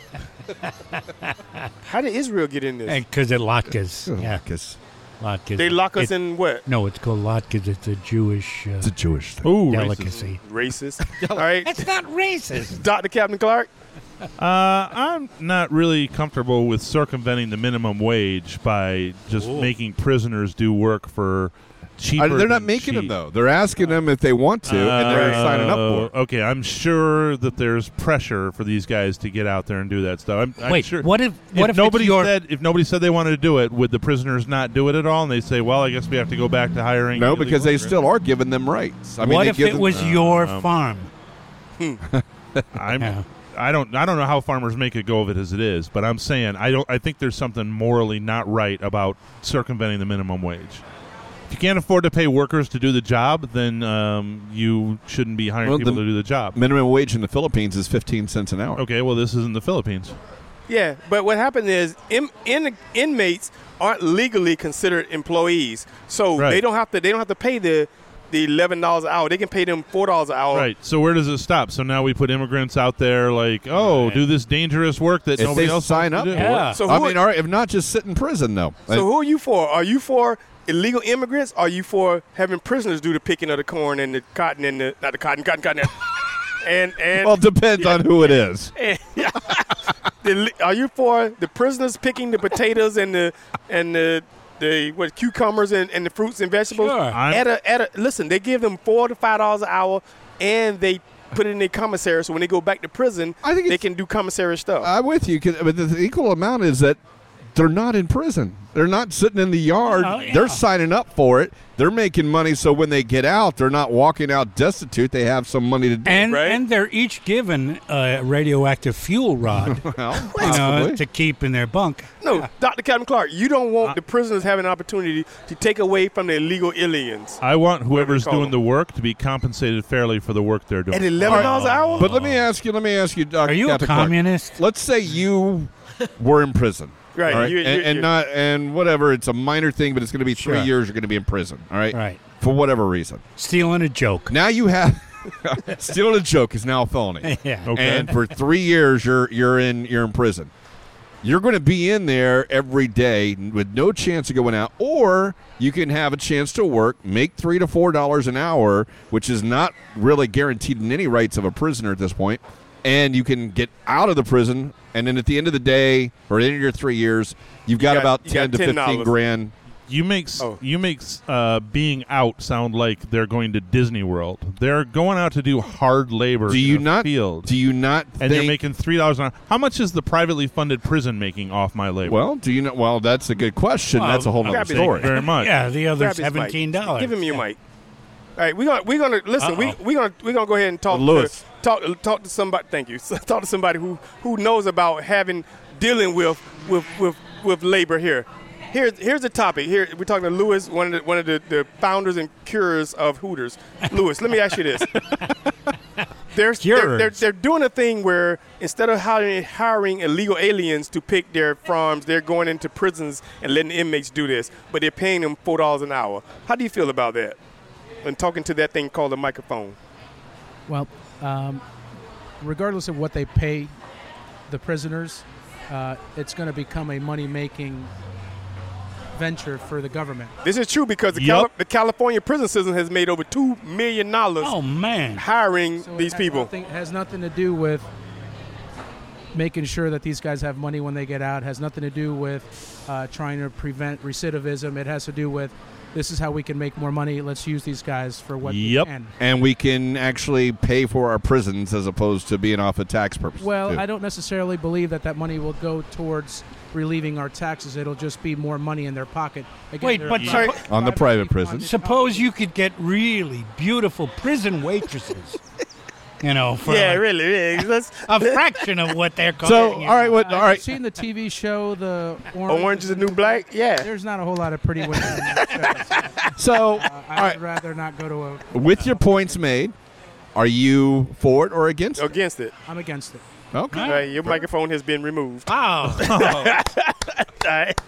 How did Israel get in this? Because it latkes. Yeah. Because Latkes. They lock us It- in what? No, it's called latkes. It's a Jewish uh, it's a Jewish thing. Ooh, delicacy. Racist. All right. It's not racist. Doctor Captain Clark. Uh, I'm not really comfortable with circumventing the minimum wage by just Ooh. making prisoners do work for cheaper. Uh, they're not than making them cheap. though. They're asking them if they want to, and they're Uh, signing up for it. Okay, I'm sure that there's pressure for these guys to get out there and do that stuff. I'm, I'm Wait, sure. what if- what if it's nobody your- said if nobody said they wanted to do it? Would the prisoners not do it at all? And they say, well, I guess we have to go back to hiring. No, illegal because they immigrants. still are giving them rights. I mean, what they if give it them, was Uh, your um, farm? I'm. Yeah. I don't. I don't know how farmers make a go of it as it is, but I'm saying I don't. I think there's something morally not right about circumventing the minimum wage. If you can't afford to pay workers to do the job, then um, you shouldn't be hiring Well, people the to do the job. minimum wage in the Philippines is fifteen cents an hour. Okay, well, this isn't the Philippines. Yeah, but what happened is in, in, inmates aren't legally considered employees, so Right. they don't have to. They don't have to pay the the eleven dollars an hour. They can pay them four dollars an hour. Right. So where does it stop? So now we put immigrants out there, like, oh, do this dangerous work that If nobody they else sign wants up to do. for Yeah. it. So I who mean, are- all right, if not, just sit in prison though. So who are you for? Are you for illegal immigrants? Or are you for having prisoners do the picking of the corn and the cotton and the not the cotton, cotton, cotton, and and well, it depends on who it is. and- the, li- are you for the prisoners picking the potatoes and the and the the what cucumbers and, and the fruits and vegetables? Sure. I'm- At a at a listen, they give them four to five dollars an hour, and they put it in their commissary. So when they go back to prison, I think they it's- can do commissary stuff. I'm with you, 'cause- but the equal amount is that they're not in prison. They're not sitting in the yard. Oh, yeah. They're signing up for it. They're making money, so when they get out, they're not walking out destitute. They have some money to do. And Right. and they're each given a radioactive fuel rod, well, you know, possibly. to keep in their bunk. no, Doctor Captain Clark, you don't Uh, want the prisoners having an opportunity to take away from the illegal aliens. I want whoever's call doing them. the work to be compensated fairly for the work they're doing. At eleven dollars an hour? But let me ask you. Let me ask you, Doctor Are you a Captain Clark. communist? Let's say you were in prison. Right, all right? you- and, you- and you- not and whatever. It's a minor thing, but it's going to be three Sure. years. You're going to be in prison. All right. Right. For whatever reason. Stealing a joke. Now you have stealing a joke is now a felony. Yeah. Okay. And for three years, you're you're in you're in prison. You're going to be in there every day with no chance of going out, or you can have a chance to work, make three to four dollars an hour, which is not really guaranteed in any rights of a prisoner at this point. And you can get out of the prison, and then at the end of the day, or at the end of your three years, you've got, got- about you got ten to fifteen ten dollars. grand. You make s Oh. you make s- uh, being out sound like they're going to Disney World. They're going out to do hard labor. Do you in a not? Field, Do you not? and think, they're making three dollars an hour. How much is the privately funded prison making off my labor? Well, do you know? Well, that's a good question. Well, that's a whole other grab his- story. very much. Yeah, the other Grab his mic. seventeen dollars. Give him your mic. All right, we're gonna we're gonna listen. We Uh-oh. we gonna we're gonna go ahead and talk Lewis. to talk talk to somebody. Thank you. Talk to somebody who who knows about having dealing with with with, with labor here. Here's here's the topic. Here we're talking to Lewis, one of the one of the, the founders and curers of Hooters. Lewis, let me ask you this. They're, they're, they're, they're doing a thing where instead of hiring, hiring illegal aliens to pick their farms, they're going into prisons and letting inmates do this, but they're paying them four dollars an hour. How do you feel about that? And talking to that thing called a microphone. Well, um, regardless of what they pay the prisoners, uh, it's going to become a money-making venture for the government. This is true because the, Yep. Cali- the California prison system has made over two million dollars. Oh man, hiring So it these has people. Nothing, it has nothing to do with making sure that these guys have money when they get out. It has nothing to do with uh, trying to prevent recidivism. It has to do with this is how we can make more money. Let's use these guys for what we can. And we can actually pay for our prisons as opposed to being off of tax purposes. Well, too. I don't necessarily believe that that money will go towards relieving our taxes. It'll just be more money in their pocket. Again, Wait, they're but private- suppo- on the private prisons. Suppose you could get really beautiful prison waitresses. You know, for Yeah, like really, really. Let's- a fraction of what they're So, costing. all right, what? Have All you right. seen the T V show The Orange, Orange is the New Black? Yeah. There's not a whole lot of pretty women in that show. So, Uh, all I'd right. rather not go to a. With your points made, are you for it or against it? Against it. I'm against it. Okay. All right, your microphone has been removed. Oh. All right.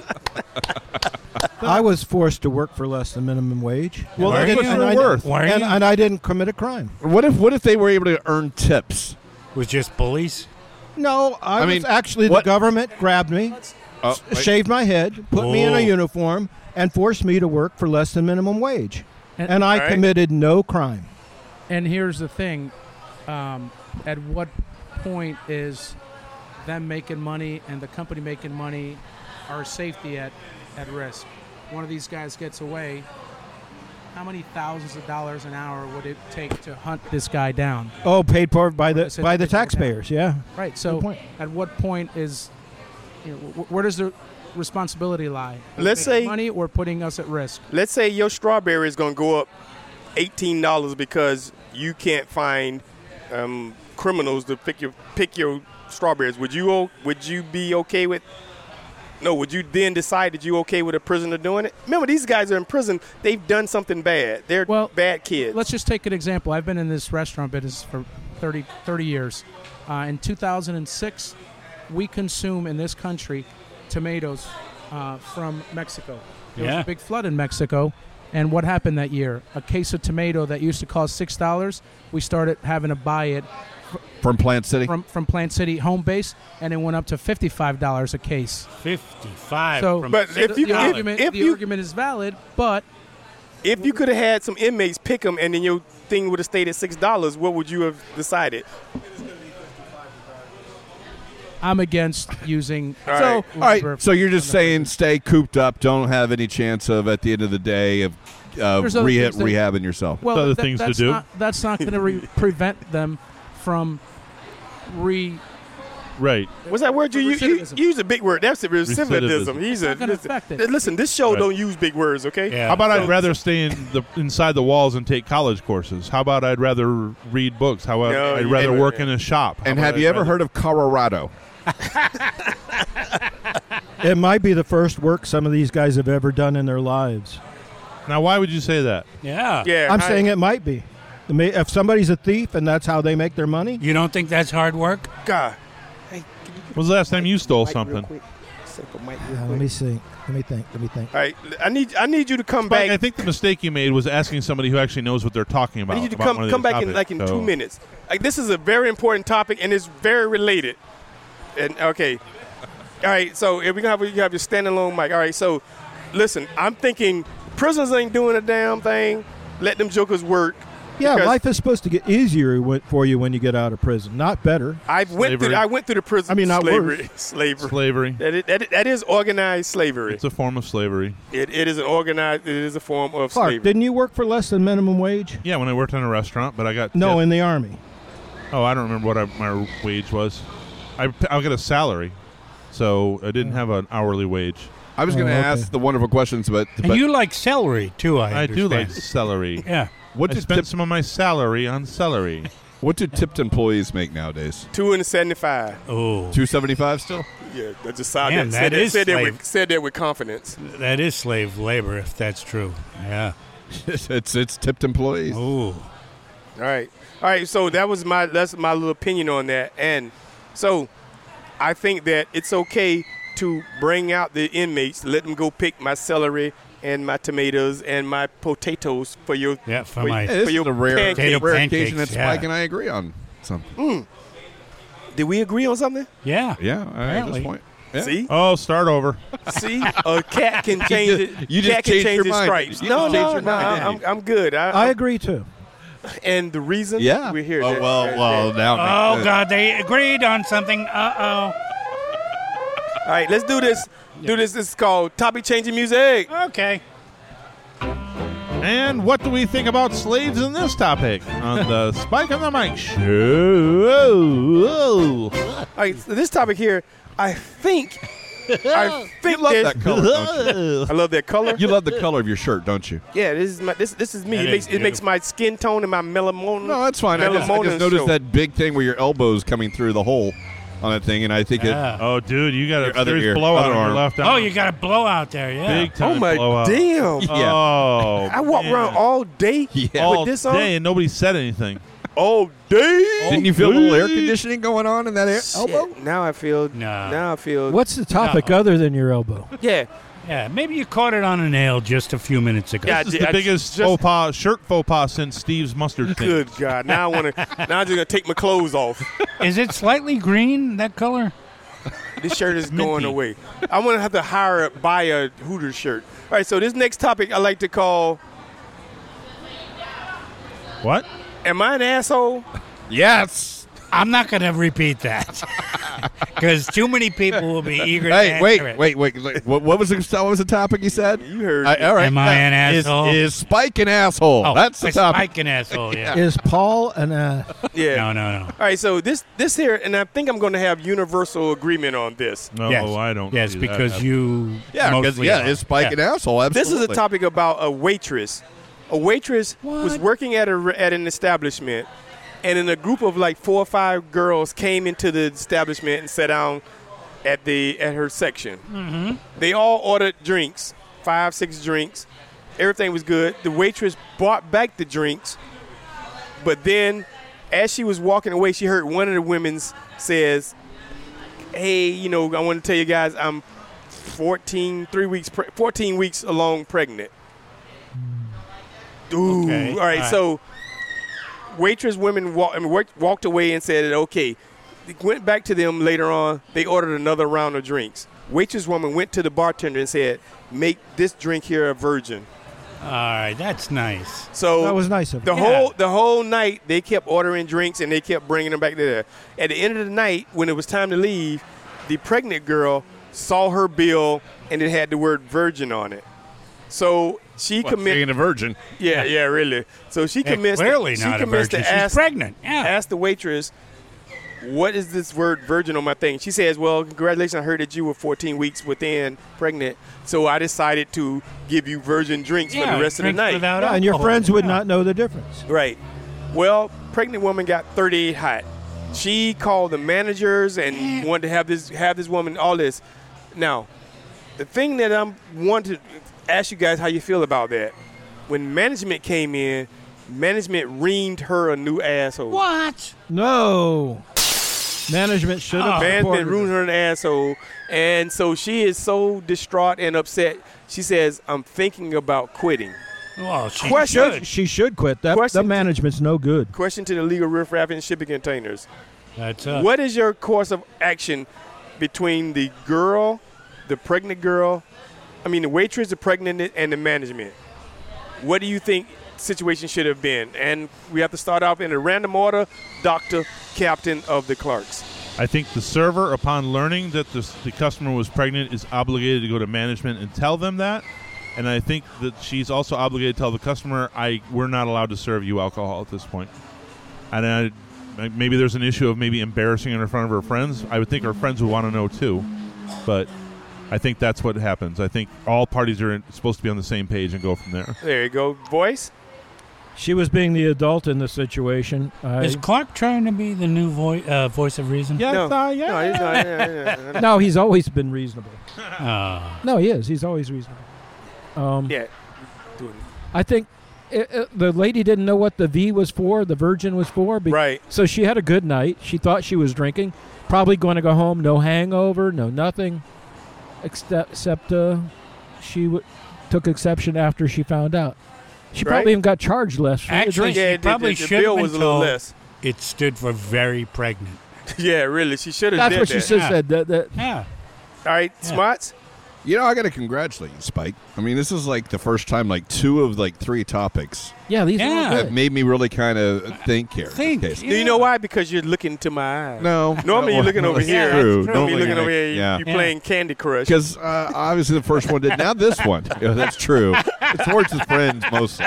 I was forced to work for less than minimum wage. Well, And I that's what didn't- you're and I- worth. Why are And, you- and I didn't commit a crime. What if what if they were able to earn tips? Was just bullies? No, I, I was mean, actually what- the government grabbed me, Oh, s- wait. shaved my head, put me in a Oh. uniform, and forced me to work for less than minimum wage. And- And I All right. committed no crime. And here's the thing: um, at what point is them making money and the company making money, our safety at, at risk? One of these guys gets away, how many thousands of dollars an hour would it take to hunt this guy down? Oh, paid for by the I said by the paid for taxpayers. Yeah. Right. So, Good point. at what point is, you know, wh- where does the responsibility lie? Let's Making say- money or putting us at risk. Let's say your strawberry is going to go up eighteen dollars because you can't find um, criminals to pick your pick your strawberries. Would you o- would you be okay with? No, would you then decide that you okay with a prisoner doing it? Remember, these guys are in prison. They've done something bad. They're bad kids. Let's just take an example. I've been in this restaurant business for thirty, thirty years. Uh, in two thousand six, we consume in this country tomatoes uh, from Mexico. There Yeah. was a big flood in Mexico. And what happened that year? A case of tomato that used to cost six dollars, we started having to buy it fr- From Plant City? from, from Plant City home base, and it went up to fifty-five dollars a case. fifty-five. So, from But so if the, you- the if- argument, if the you- argument is valid, but if you could have had some inmates pick them and then your thing would have stayed at six dollars, what would you have decided? I'm against using. All So, right. all right. So you're just saying stay cooped up. Don't have any chance of at the end of the day of uh, There's other reha- things that- rehabbing yourself. Well, that- that's Not, that's not going to re- prevent them from re. Right. What's that word you use? You, you use a big word. That's recidivism. Recidivism. He's It's a, not gonna listen, affect it. listen, this show Right. don't use big words, okay? How about So- I'd rather stay in the inside the walls and take college courses? How about I'd rather read books? How about No, I'd you rather can't. work in a shop? How And about have I'd you ever rather- heard of Colorado? It might be the first work some of these guys have ever done in their lives. Now, why would you say that? Yeah. Yeah, I'm I- saying it might be. It may- If somebody's a thief and that's how they make their money, You don't think that's hard work? God. When was the last time you stole Mike, real something? quick. Simple Mike, real Yeah, quick. let me see. Let me think. Let me think. All right, I need I need you to come Spike, back. I think the mistake you made was asking somebody who actually knows what they're talking about. I need you to about come one of come these back in topics. like in So- two minutes. Like this is a very important topic and it's very related. And okay, all right. So if we gonna have you have your standalone mic. All right. So listen, I'm thinking prisoners ain't doing a damn thing. Let them jokers work. Yeah, because life is supposed to get easier wi- for you when you get out of prison, not better. I went through. Slavery. I went through the prison. I mean, not slavery. worse. Slavery. Slavery. That is, that, is, that is organized slavery. It's a form of slavery. It, it is an organized. It is a form of Clark, slavery. didn't you work for less than minimum wage? Yeah, when I worked in a restaurant, but I got No, tipped. in the Army. Oh, I don't remember what I, my wage was. I I got a salary, so I didn't have an hourly wage. I was going to Oh, okay. ask the wonderful questions, but, And but you like celery, too, I I do like understand. celery. Yeah. what I did spent tip, some of my salary on celery. what do tipped employees make nowadays? Two and seventy-five. Oh, Two seventy five still? Yeah, that just sounded. Man, said that that, is said, that slave. with, said that with confidence. that is slave labor, if that's true. Yeah. it's it's tipped employees. Oh. All right, all right. So that was my that's my little opinion on that, and so I think that it's okay to bring out the inmates, let them go pick my celery and my tomatoes and my potatoes for your Yeah, for for, my- Hey, this for is your a rare, pancake. Potato rare pancakes, occasion that yeah. Spike and I agree on something. Did we agree on something? Yeah. Yeah, all right, at Apparently. this point. Yeah. See, Oh, start over. see, a cat can change just- it. you just cat can changed change your its mind. stripes. You No, just changed no, your no. mind, I'm, didn't I'm good. I, I I'm- agree too. And the reason Yeah. we're here. Oh, that- well, that- well, that- now. Oh, uh, God, they agreed on something. Uh-oh. All right, let's do this. Do this. This is called topic changing music. Okay. And what do we think about slaves in this topic on the Spike on the Mic show? All right, so this topic here, I think, I think You love there's- that color, don't you? I love that color. You love the color of your shirt, don't you? Yeah, this is my this this is me. That It is makes it makes beautiful. my skin tone and my melamona. No, that's fine. I just, I Melamonin just noticed show. that big thing where your elbow's coming through the hole on that thing, and I think Yeah. it. Oh, dude, you got Your a other serious ear, blowout other on your arm. left arm. Oh, you got a blowout there, yeah. Big time Oh my blowout. damn! Yeah. Oh, I walk man. around all day Yeah. all with this on. day and nobody said anything. All day. Didn't you feel a little air conditioning going on in that air, elbow? Shit, Now I feel. No. Now I feel. What's the topic other than your elbow? Yeah. Yeah, maybe you caught it on a nail just a few minutes ago. Yeah, This I is did- the I biggest just- faux pas, shirt faux pas since Steve's mustard thing. Good God! Now I want to. Now I'm just gonna take my clothes off. Is it slightly green, that color? This shirt is going Minty. away. I'm gonna have to hire buy a Hooters shirt. All right. So this next topic I like to call. What? Am I an asshole? Yes. I'm not going to repeat that. because too many people will be eager to Hey, answer wait, it. wait, wait, wait. What, what was the what was the topic you said? You heard. I, all right. Am I an Is- asshole? Is, Spike an asshole? Oh, That's the a topic. Spike an asshole, yeah. Is Paul an uh, Yeah. No, no, no. All right, so this this here, and I think I'm going to have universal agreement on this. No, Yes. I don't. Yes, see that because happening. you Yeah, because mostly yeah, are. is Spike Yeah. an asshole? Absolutely. This is a topic about a waitress. A waitress was working at a at an establishment, and then a group of like four or five girls came into the establishment and sat down at the at her section. Mm-hmm. They all ordered drinks, five, six drinks. Everything was good. The waitress brought back the drinks, but then, as she was walking away, she heard one of the women says, "Hey, you know, I want to tell you guys, I'm fourteen, three weeks, pre- fourteen weeks along pregnant." Ooh. Okay. All right, All right. so waitress women walk, I mean, walked, walked away and said, okay. They went back to them later on. They ordered another round of drinks. Waitress woman went to the bartender and said, make this drink here a virgin. All right, that's nice. So That was nice of the her. whole the whole night they kept ordering drinks and they kept bringing them back there. At the end of the night, when it was time to leave, the pregnant girl saw her bill and it had the word virgin on it. So she Well, committed. being a virgin. Yeah, yeah, really. So she Yeah, commenced. clearly she not a commenced virgin. to She's ask, pregnant. Yeah. Ask the waitress, what is this word virgin on my thing? She says, well, congratulations, I heard that you were fourteen weeks within pregnant, so I decided to give you virgin drinks for Yeah, the rest of the drinks night. without Yeah, and your alcohol. friends would Yeah. not know the difference. Right. Well, pregnant woman got thirty-eight hot. She called the managers and wanted to have this have this woman all this. Now, the thing that I'm wanting to ask you guys how you feel about that. When management came in, management reamed her a new asshole. What? No. Management should have. Management supported ruined her. her an asshole, and so she is so distraught and upset. She says, "I'm thinking about quitting." Well, she Question- should. She should quit. That, Question- that management's no good. Question to the legal riffraff and shipping containers. That's up. What is your course of action between the girl, the pregnant girl, I mean the waitress, the pregnant, and the management? What do you think situation should have been? And we have to start off in a random order. Doctor, Captain of the Clarks. I think the server, upon learning that the, the customer was pregnant, is obligated to go to management and tell them that. And I think that she's also obligated to tell the customer, "I we're not allowed to serve you alcohol at this point." And I, maybe there's an issue of maybe embarrassing her in front of her friends. I would think her friends would want to know too, but I think that's what happens. I think all parties are in, supposed to be on the same page and go from there. There you go. Voice? She was being the adult in the situation. I, Is Clark trying to be the new vo- uh, voice of reason? yes, No. I am. No, he's not. Yeah, yeah, yeah. No, he's always been reasonable. Uh, No, he is. He's always reasonable. Um, Yeah. Doing- I think it, it, the lady didn't know what the V was for, the Virgin was for. be- Right. So she had a good night. She thought she was drinking. Probably going to go home, no hangover, no nothing. Except, except uh, she w- took exception after she found out. She Right. probably even got charged less for the actually, drink. Yeah, she the- probably the- the should have bill been was a little told less. it stood for very pregnant. Yeah, really. She should have That's did what she that. said. Yeah. said that, that, Yeah. All right, Yeah. Smarts? You know, I got to congratulate you, Spike. I mean, this is like the first time, like two of like three topics yeah, these are all Yeah. have good. made me really kind of think here. Think. Okay, Do you know why? Because you're looking to my eyes. No. Normally you're looking over That's here. true. Normally Normally you're looking I- over here. you- yeah. You're Yeah. playing Candy Crush. Because uh, obviously the first one did. Now this one. Yeah, that's true. It's towards his friends mostly.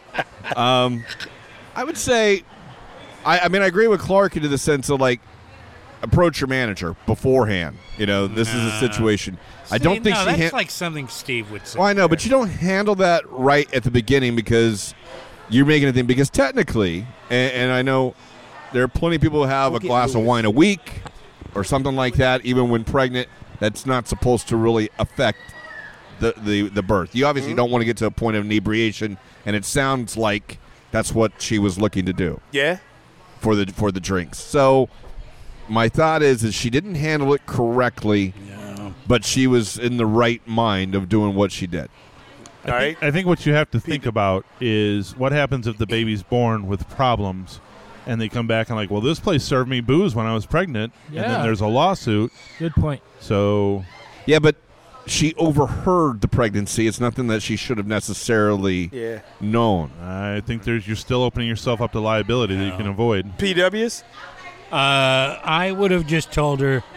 Um, I would say, I, I mean, I agree with Clark into the sense of like, approach your manager beforehand. You know, this is a situation. I don't See, think no, she. that's han- like something Steve would say. Well, I know, but you don't handle that right at the beginning because you're making a thing. Because technically, and, and I know there are plenty of people who have a glass of wine a week or something like that, even when pregnant. That's not supposed to really affect the the, the birth. You obviously Mm-hmm. don't want to get to a point of inebriation, and it sounds like that's what she was looking to do Yeah? for the for the drinks. So my thought is, is she didn't handle it correctly, but she was in the right mind of doing what she did. I All think, right. I think what you have to think about is what happens if the baby's born with problems and they come back and like, well, this place served me booze when I was pregnant, and Yeah. then there's a lawsuit. Good point. So Yeah, but she overheard the pregnancy. It's nothing that she should have necessarily Yeah. known. I think there's you're still opening yourself up to liability that you can avoid. P Ws? Uh, I would have just told her,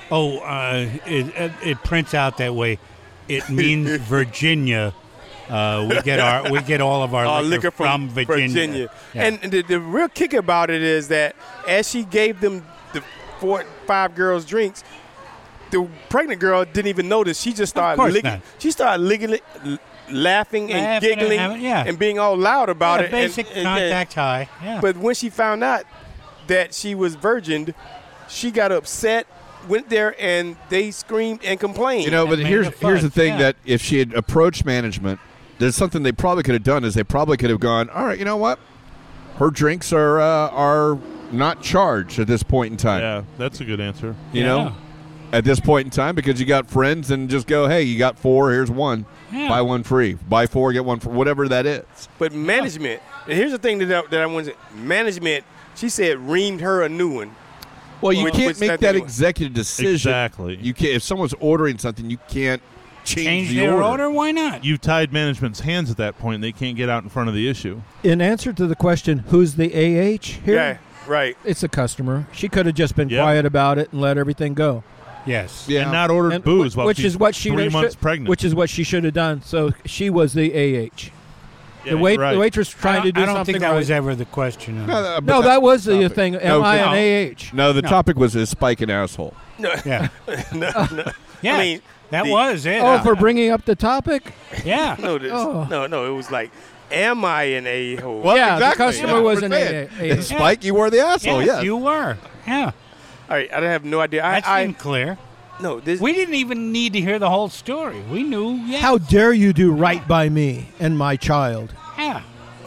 Oh, uh, it, it it prints out that way. It means Virginia. Uh, we get our we get all of our Uh, liquor, liquor from, from Virginia. Virginia. Yeah. And the, the real kick about it is that as she gave them the four, five girls drinks, the pregnant girl didn't even notice. She just started course licking. not. She started licking, it, l- laughing and Laughing and giggling having- yeah. and being all loud about Yeah, it. basic and, and- contact high. Yeah. But when she found out that she was virgined, she got upset, went there, and they screamed and complained. You know, but made here's a fuss, here's the thing yeah. that if she had approached management, there's something they probably could have done is they probably could have gone, all right, you know what? Her drinks are uh, are not charged at this point in time. Yeah, that's a good answer. You Yeah. know, at this point in time, because you got friends and just go, hey, you got four, here's one. Yeah. Buy one free. Buy four, get one free, whatever that is. But management, and here's the thing that I, that I want to say. Management, she said, reamed her a new one. Well, you Which- can't which make that that thing was- executive decision. Exactly. You can't. If someone's ordering something, you can't change, Change the their order. order? Why not? You've tied management's hands at that point. They can't get out in front of the issue. In answer to the question, who's the A H here? Yeah, right. It's a customer. She could have just been Yep. quiet about it and let everything go. Yes. Yeah. And not ordered And booze wh- while which she's is what she three should- months pregnant. Which is what she should have done. So she was the A H. Yeah, the, wait, you're right. the waitress trying I to don't, do I don't something think that right. was ever the question. No, no, but No, that's that was the topic. thing. No, Am I no. an A H? No, the No. topic was is Spike an asshole. No, Yeah. no, no. Yeah. I mean, that the- was it. Oh, Uh, for bringing up the topic? yeah. No, this, Oh. no, no. It was like, am I an a-hole? Well, Yeah, the exactly. customer Yeah. was an We're A saying. H. Spike, you were the asshole. Yes, Yes. you were. Yeah. All right, I have no idea. I, That I seemed clear. no. This We didn't even need to hear the whole story. We knew. Yeah. How dare you do right by me and my child? Yeah.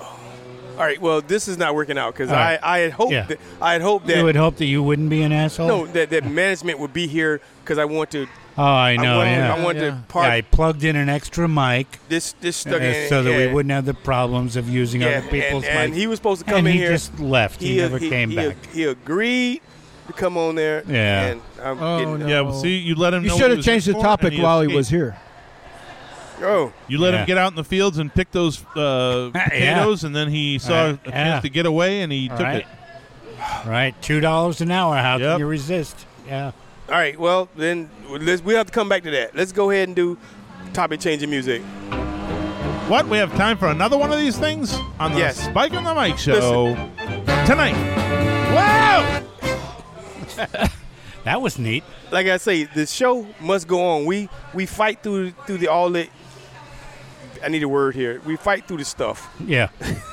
All right. Well, this is not working out because All right. I, I had hoped Yeah. that I had hoped that You would hope that you wouldn't be an asshole. no that, that management would be here because I want to. Oh, I know. I want, yeah. I want Yeah. to part Yeah, I plugged in an extra mic this this uh, stuck in so that yeah, we wouldn't have the problems of using Yeah, other people's and, and mics. he was supposed to come and in he here. just left. He, never came he, back. He agreed to come on there. Yeah. And I'm Oh, getting, no. Yeah, well, see, you let him You know should what have was changed in the for, topic and while he escaped. was here. Oh, You let Yeah. him get out in the fields and pick those uh, potatoes, and then he saw Right. a Yeah. chance to get away, and he All took right. it. Right. Two dollars an hour. How Yep. can you resist? Yeah. all right. Well, then let's we have to come back to that. Let's go ahead and do topic changing music. What? We have time for another one of these things on the Yes. Spike on the Mike show tonight. Wow! That was neat. Like I say, the show must go on. We we fight through through the all the. I need a word here. We fight through the stuff. Yeah.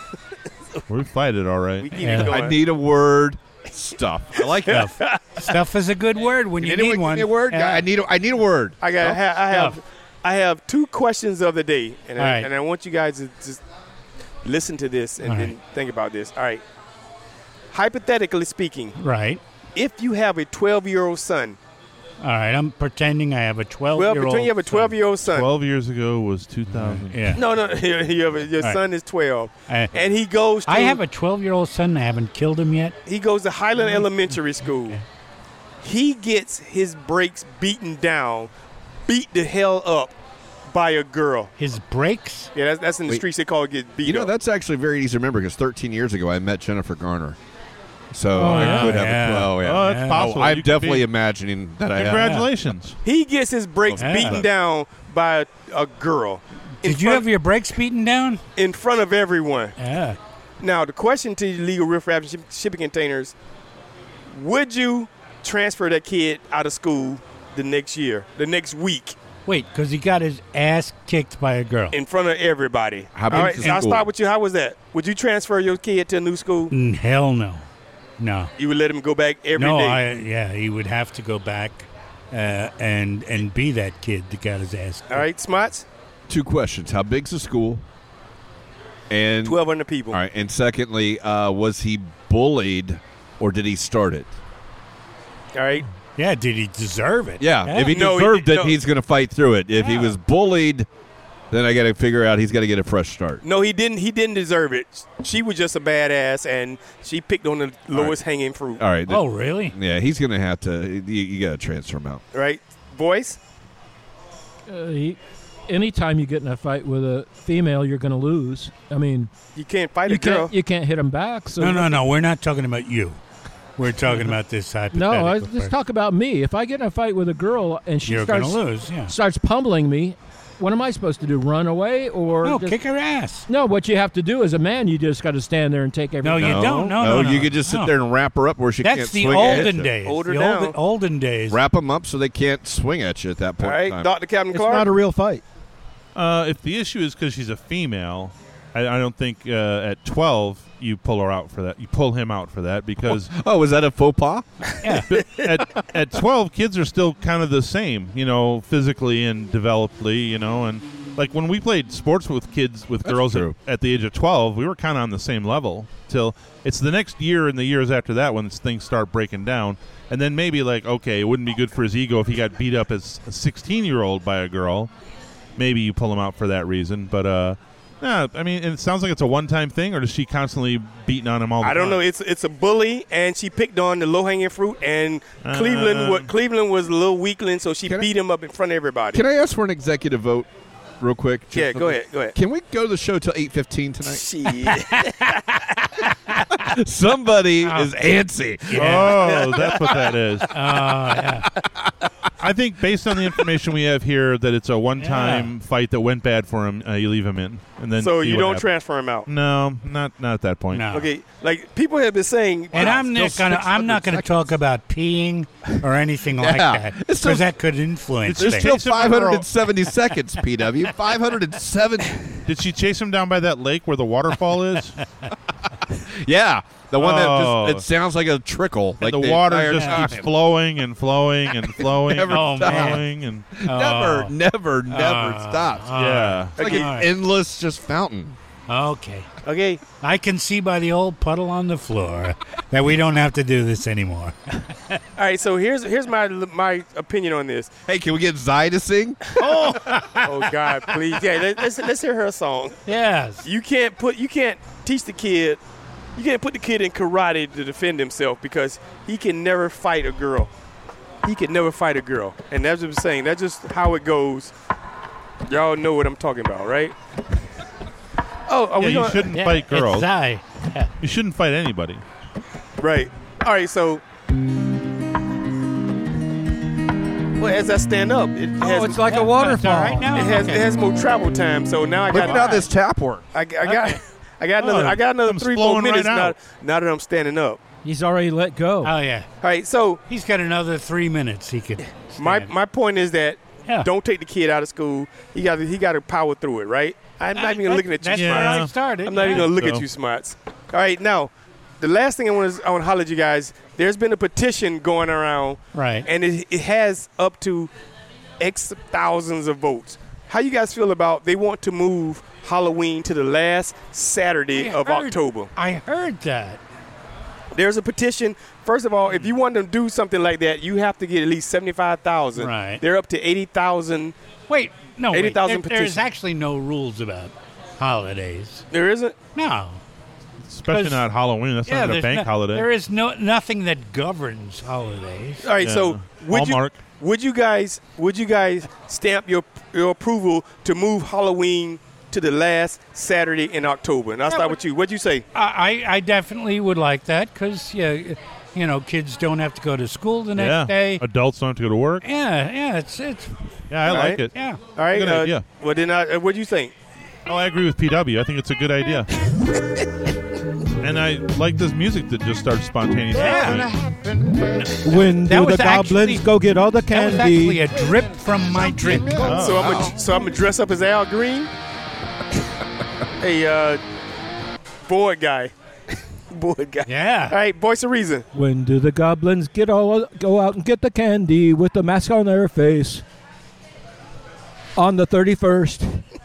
We fight it all right. We keep Yeah. it going. I need a word. Stuff. I like that. Stuff. Stuff is a good word when you Anyone need give one. me a word? Yeah. I need. A, I need a word. I got. Stuff. I have. Stuff. I have two questions of the day, and I, All right. and I want you guys to just listen to this and All then right. think about this. All right. Hypothetically speaking, Right. if you have a twelve-year-old son, All right. I'm pretending I have a well, twelve-year-old. pretend you have a twelve-year-old son. Twelve years ago was two thousand. Yeah. No, no, you have a, your All right. son is twelve, I, and he goes. To, I have a twelve-year-old son. I haven't killed him yet. He goes to Highland Elementary School. He gets his brakes beaten down, beat the hell up by a girl. His brakes? Yeah, that's, that's in the Wait. streets. They call it get beat You know, up. that's actually very easy to remember because thirteen years ago I met Jennifer Garner. So Oh, I yeah. could have Yeah. a twelve. Yeah. Oh, that's Yeah. possible. I'm You could definitely be- imagining that I have. Congratulations. He gets his brakes Yeah. beaten down by a, a girl. In Did you front- have your brakes beaten down? in front of everyone? Yeah. Now, the question to you legal riffraff and ship, shipping containers: would you transfer that kid out of school the next year, the next week, Wait, because he got his ass kicked by a girl. in front of everybody? How All big right, is so the I'll school? start with you. How was that? Would you transfer your kid to a new school? Mm, hell no. No. You would let him go back every day. no, I, yeah, he would have to go back uh, and and be that kid that got his ass kicked. All right, Smots? Two questions: how big's the school? And twelve hundred people. all right. And secondly, uh, was he bullied or did he start it? All right. Yeah, did he deserve it? Yeah. If he No, he deserved did- it, no. he's going to fight through it. If he Yeah. was bullied, then I got to figure out he's got to get a fresh start. No, he didn't. He didn't deserve it. She was just a badass, and she picked on the lowest hanging fruit. All right. Oh, really? Yeah, he's going to have to. You, you got to transfer him out. Right, boys? Uh, he, anytime you get in a fight with a female, you're going to lose. I mean, You can't fight you a girl. can't you can't hit them back. So No, no, no. We're not talking about you. We're talking about this hypothetical. No, I person. just talk about me. If I get in a fight with a girl and she You're starts gonna lose, yeah. starts pummeling me, what am I supposed to do? Run away or No, just- kick her ass. No, what you have to do as a man, you just got to stand there and take everything. No, you don't. No, no, no. you could just sit no. there and wrap her up where she That's can't the swing at olden you. days. Hold her the down. olden, olden days. Wrap them up so they can't swing at you at that point All right, in time. Doctor Captain It's Clark. not a real fight. Uh, if the issue is because she's a female, I, I don't think uh, at twelve you pull her out for that. You pull him out for that because Oh, was that a faux pas? yeah. at at twelve, kids are still kind of the same, you know, physically and developedly, you know, and like when we played sports with kids with That's girls at, true. at the age of twelve, we were kind of on the same level till it's the next year and the years after that when things start breaking down. And then maybe like, okay, it wouldn't be good for his ego if he got beat up as a sixteen-year-old by a girl. Maybe you pull him out for that reason, but uh, yeah, I mean, and it sounds like it's a one-time thing, or is she constantly beating on him all the I don't time? know. It's it's a bully, and she picked on the low-hanging fruit, and Uh, Cleveland wa- Cleveland was a little weakling, so she beat him up in front of everybody. Can I ask for an executive vote real quick? Yeah, go ahead, go ahead. Can we go to the show till eight fifteen tonight? Shit. Somebody is antsy. Oh, that's what that is. Oh, yeah. I think based on the information we have here that it's a one-time Yeah. fight that went bad for him, uh, you leave him in, and then So see you what don't happens. transfer him out. No, not not at that point. No. Okay, like people have been saying, And wow, I'm still not gonna. six I'm not hundred gonna talk about peeing or anything like Yeah. that It's still- because that could influence There's things. still Chase him five hundred girl. seventy seconds, P W. five hundred seventy. Did she chase him down by that lake where the waterfall is? Yeah, the one Oh. that just it sounds like a trickle. And like the water entire just time. keeps flowing and flowing and flowing Never and stops. flowing and Never, Oh. never, never Oh. stops. Oh. yeah. It's like Okay. an endless just fountain. Okay. Okay, I can see by the old puddle on the floor that we don't have to do this anymore. all right. So here's here's my my opinion on this. Hey, can we get Zai to sing? Oh, oh God, please, yeah. Let, let's let's hear her song. Yes. You can't put you can't teach the kid. You can't put the kid in karate to defend himself because he can never fight a girl. He can never fight a girl, and that's what I'm saying. That's just how it goes. Y'all know what I'm talking about, right? Oh, are Yeah, we you gonna, shouldn't Yeah, fight girls. It's I. Yeah. You shouldn't fight anybody. right? All right, so. Well, as I stand up, it has, Oh, it's like a It's waterfall. all right now. it has Okay. it has more travel time. So now I Look got at how this tap works. I, I got I got another Oh, I got another comes three four flowing right minutes now, out. now that I'm standing up. He's already let go. Oh yeah. All right, so He's got another three minutes. He could. my stand. my point is that Yeah. don't take the kid out of school. He got he got to power through it, right? I'm not even That- looking at you, That's Yeah. where Smarts. I started. I'm not even yeah. gonna look at So. you, Smarts. All right, now the last thing I want to I want to holler at you guys. There's been a petition going around, Right. and it, it has up to X thousands of votes. How you guys feel about they want to move Halloween to the last Saturday I of heard- October? I heard that. There's a petition. First of all, if you want to do something like that, you have to get at least seventy-five thousand. Right. They're up to eighty thousand. Wait, no. eighty wait. thousand There- There's petitions. actually no rules about holidays. There isn't? No. Especially 'Cause- not Halloween. That's not a there's bank no- holiday. There is no nothing that governs holidays. All right, Yeah. so would Hallmark. you would you guys would you guys stamp your your approval to move Halloween to the last Saturday in October? And I'll start with you. What'd you say? I, I I definitely would like that because yeah, you know, kids don't have to go to school the next yeah. day. Adults don't have to go to work. Yeah, yeah, it's it's Yeah, I All like right. it. yeah. All right. Good uh, idea. Well, then, uh, what do you think? Oh, I agree with P W. I think it's a good idea. And I like this music that just starts spontaneously. Yeah. When That do was the goblins actually- go get all the That was actually candy? a drip from my drink. Oh. So I'm gonna so I'm gonna dress up as Al Green. Hey, uh, board guy, board guy. Yeah. All right, voice of reason. When do the goblins get all go out and get the candy with the mask on their face? On the thirty-first.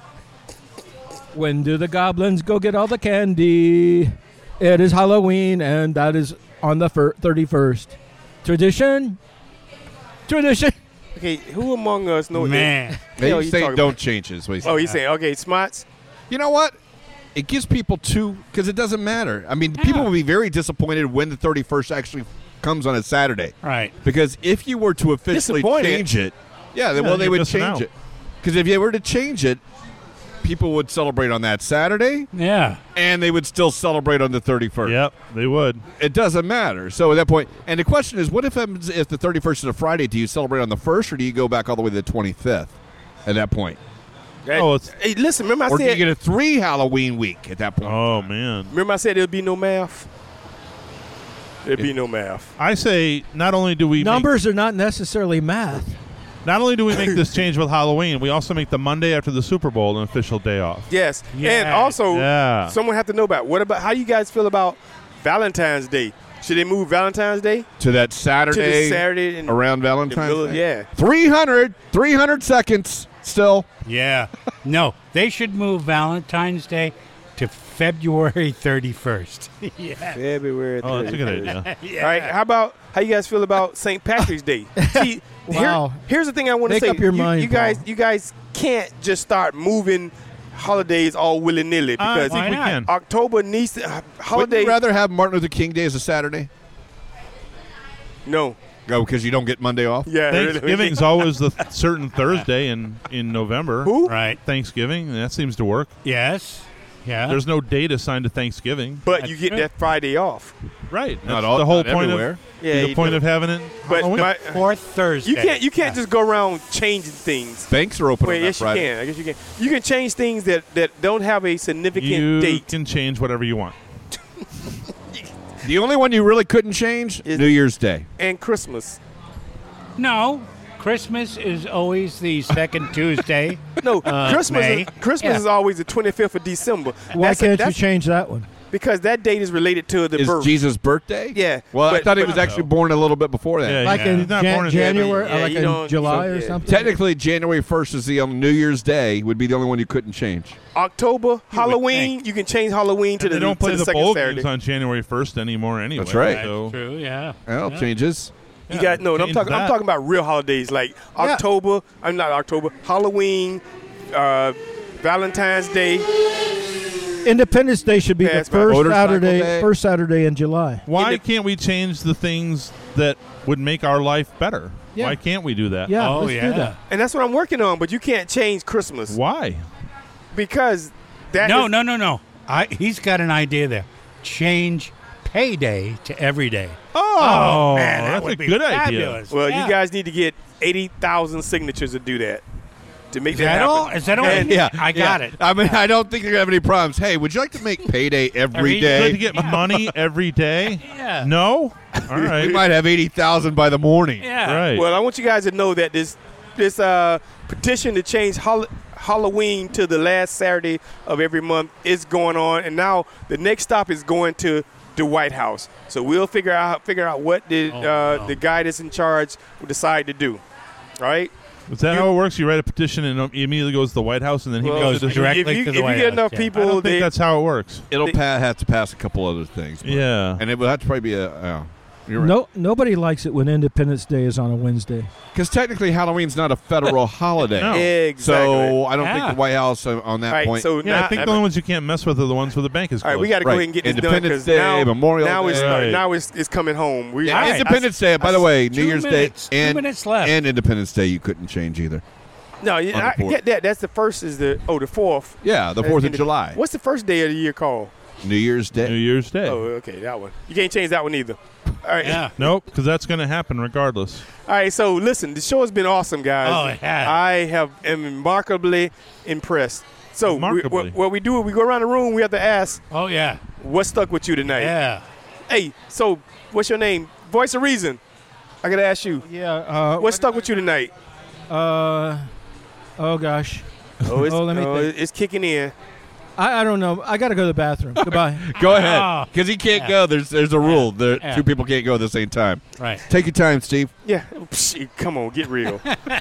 When do the goblins go get all the candy? It is Halloween, and that is on the fir- thirty-first. Tradition? Tradition. Okay, who among us know Man. that? Hey, Hell you you say talking don't about? change it. is what he's Oh, saying. he's saying okay, smarts. You know what? It gives people two because it doesn't matter. I mean, people will be very disappointed when the thirty-first actually comes on a Saturday. Right. Because if you were to officially Disappointed. change it, yeah, then, Yeah, well, they you're would missing change out. it. Because if you were to change it, people would celebrate on that Saturday. Yeah. And they would still celebrate on the thirty-first. Yep, they would. It doesn't matter. So at that point, and the question is, what if if the thirty-first is a Friday? Do you celebrate on the first, or do you go back all the way to the twenty-fifth at that point? Oh, it's, hey, listen, remember I or said. do you get a three Halloween week at that point? Oh, man. Remember I said there'd be no math? There'd be no math. I say not only do we Numbers are not necessarily math. Make, not only do we make this change with Halloween, we also make the Monday after the Super Bowl an official day off. Yes. Yeah. And also, Yeah. someone have to know about what about how you guys feel about Valentine's Day? Should they move Valentine's Day To that Saturday, to the Saturday in, around the Valentine's middle? Day? Yeah. three hundred, three hundred seconds still. Yeah. No, they should move Valentine's Day to February thirty-first. Yeah. February. Oh, that's a good thirty-first. idea. Yeah. All right. How about how you guys feel about Saint Patrick's Day? See, Wow. here- here's the thing I want to Make say. up your you, mind, you guys, Paul. you guys can't just start moving holidays all willy nilly I because think we can. October needs to, uh, Would holiday. you rather have Martin Luther King Day as a Saturday? No. Go because you don't get Monday off. Yeah. really. Thanksgiving's always the th- certain Thursday in, in November. Who? Right. Thanksgiving. That seems to work. Yes. Yeah. There's no date assigned to Thanksgiving. But you get true. that Friday off. Right. Not That's all- the whole not point everywhere. of Yeah, the you point do. of having it. But Halloween. my, Fourth Thursday. you can't you can't Yeah. just go around changing things. Banks are open Well, on that yes, you Friday. can. I guess you can. You can change things that, that don't have a significant you date. can change whatever you want. The only one you really couldn't change Is- New Year's Day. And Christmas. No. Christmas is always the second Tuesday. No, Uh, Christmas. May. Is, Christmas Yeah. is always the twenty-fifth of December. Why That's a- can't you that's- change that one? Because that date is related to the Is birth. Jesus' birthday? Yeah. Well, I but- thought he but- was actually born a little bit before that. Yeah, Like yeah. in He's not Jan- born in January, Yeah, or like you in don't- July so- or yeah. something? Technically, January first is the only New Year's Day would be the only one you couldn't change. October, Halloween. think. You can change Halloween to And the, they don't play to the the second bowl Saturday. games on January first anymore anyway. That's right. So, True, yeah. Well, Yeah. changes. You yeah, got no. I'm change talking. I'm that. talking about real holidays like October. I'm not October. Halloween, uh, Valentine's Day. Independence Day should be Yeah, the it's my first motorcycle Saturday, day. first Saturday in July. Why Inde- can't we change the things that would make our life better? Yeah. Why can't we do that? Yeah, Oh, let's yeah. do that. And that's what I'm working on. But you can't change Christmas Why? because that No, is- no, no, no. I, he's got an idea there. Change payday to everyday. Oh, man, that that's would a be good idea. fabulous. Well, Yeah. you guys need to get eighty thousand signatures to do that. To make Is that, that happen. all? Is that all? And- Yeah, I got yeah. it. I mean, I don't think you're gonna have any problems. Hey, would you like to make payday every Every Good day? to get money every day? Yeah. No? All right. We might have eighty thousand by the morning. Yeah. Right. Well, I want you guys to know that this this uh, petition to change Hall- Halloween to the last Saturday of every month is going on, and now the next stop is going to the White House. So we'll figure out figure out what the Oh, uh, no. the guy that's in charge will decide to do. All right. Is that you- how it works? You write a petition and it immediately goes to the White House and then he Well, goes goes to the direct- if directly you, to the if you White get House, enough yeah. people, I don't think they- that's how it works. It'll They- pa- have to pass a couple other things. but- Yeah. and it will have to probably be a. Uh, you're right. No, nobody likes it when Independence Day is on a Wednesday. Because technically Halloween's not a federal holiday. No. Exactly. So I don't think Yeah. the White House uh, on that All right, point. so Yeah, now, I think the only ones you can't mess with are the ones where the bank is all right, closed. we got to go Right. ahead and get this done Independence because Day, now, Memorial now it's Day. Right. now it's, it's coming home. We, Yeah, All right. Independence Day, by the way, New Two Year's minutes. Day Two and, minutes left. and Independence Day you couldn't change either. no, on the I fourth. get that. That's the first. Is the oh the fourth. Yeah, the That's fourth of Inde- July. What's the first day of the year called? New Year's Day. New Year's Day. Oh, okay, that one. You can't change that one either. All right. Yeah. Nope, because that's going to happen regardless. All right. So listen, the show has been awesome, guys. Oh, it has. I have am remarkably impressed. So we, Remarkably. what, what we do is we go around the room. We have to ask, Oh, yeah. what stuck with you tonight? Yeah. Hey, so what's your name? Voice of Reason. I gotta ask you. Yeah. Uh, What stuck with you tonight? Uh, oh gosh. Oh, it's, Oh, let me oh, think. it's kicking in. I, I don't know. I got to go to the bathroom. Goodbye. Go ahead, Oh. because he can't Yeah. go. There's there's a rule. There, Yeah. Two people can't go at the same time. Right. Take your time, Steve. Yeah. Psh, come on, get real.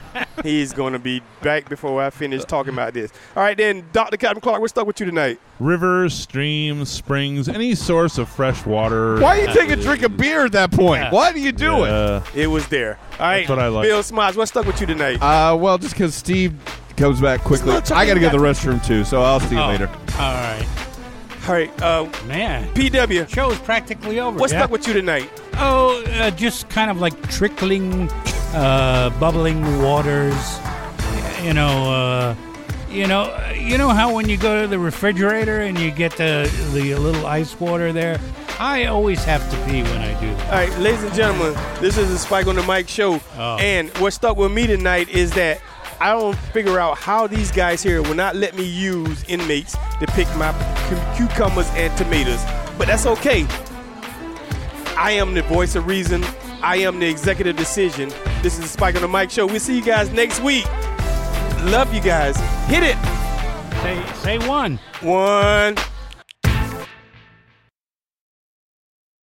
He's gonna be back before I finish talking about this. All right, then, Doctor Captain Clark, what stuck with you tonight? Rivers, streams, springs, any source of fresh water. Why are you taking a drink of beer at that point? Yeah. What are you doing? Uh, It was there. All right, That's what I like. Bill Smiles, what stuck with you tonight? Uh, well, just because Steve comes back quickly, It's not I got to go to the talking restroom too. So I'll see you Oh, later. All right. All right, uh, Man. P W, Show is practically over. what yeah? stuck with you tonight? Oh, uh, just kind of like trickling, uh, bubbling waters. You know, uh, You know, you know how when you go to the refrigerator and you get the the little ice water there? I always have to pee when I do that. All right, ladies and gentlemen, this is the Spike on the Mic show. Oh. And what stuck with me tonight is that I don't figure out how these guys here will not let me use inmates to pick my cu- cucumbers and tomatoes. But that's okay. I am the voice of reason. I am the executive decision. This is the Spike on the Mic show. We'll see you guys next week. Love you guys. Hit it. Say, say one. One.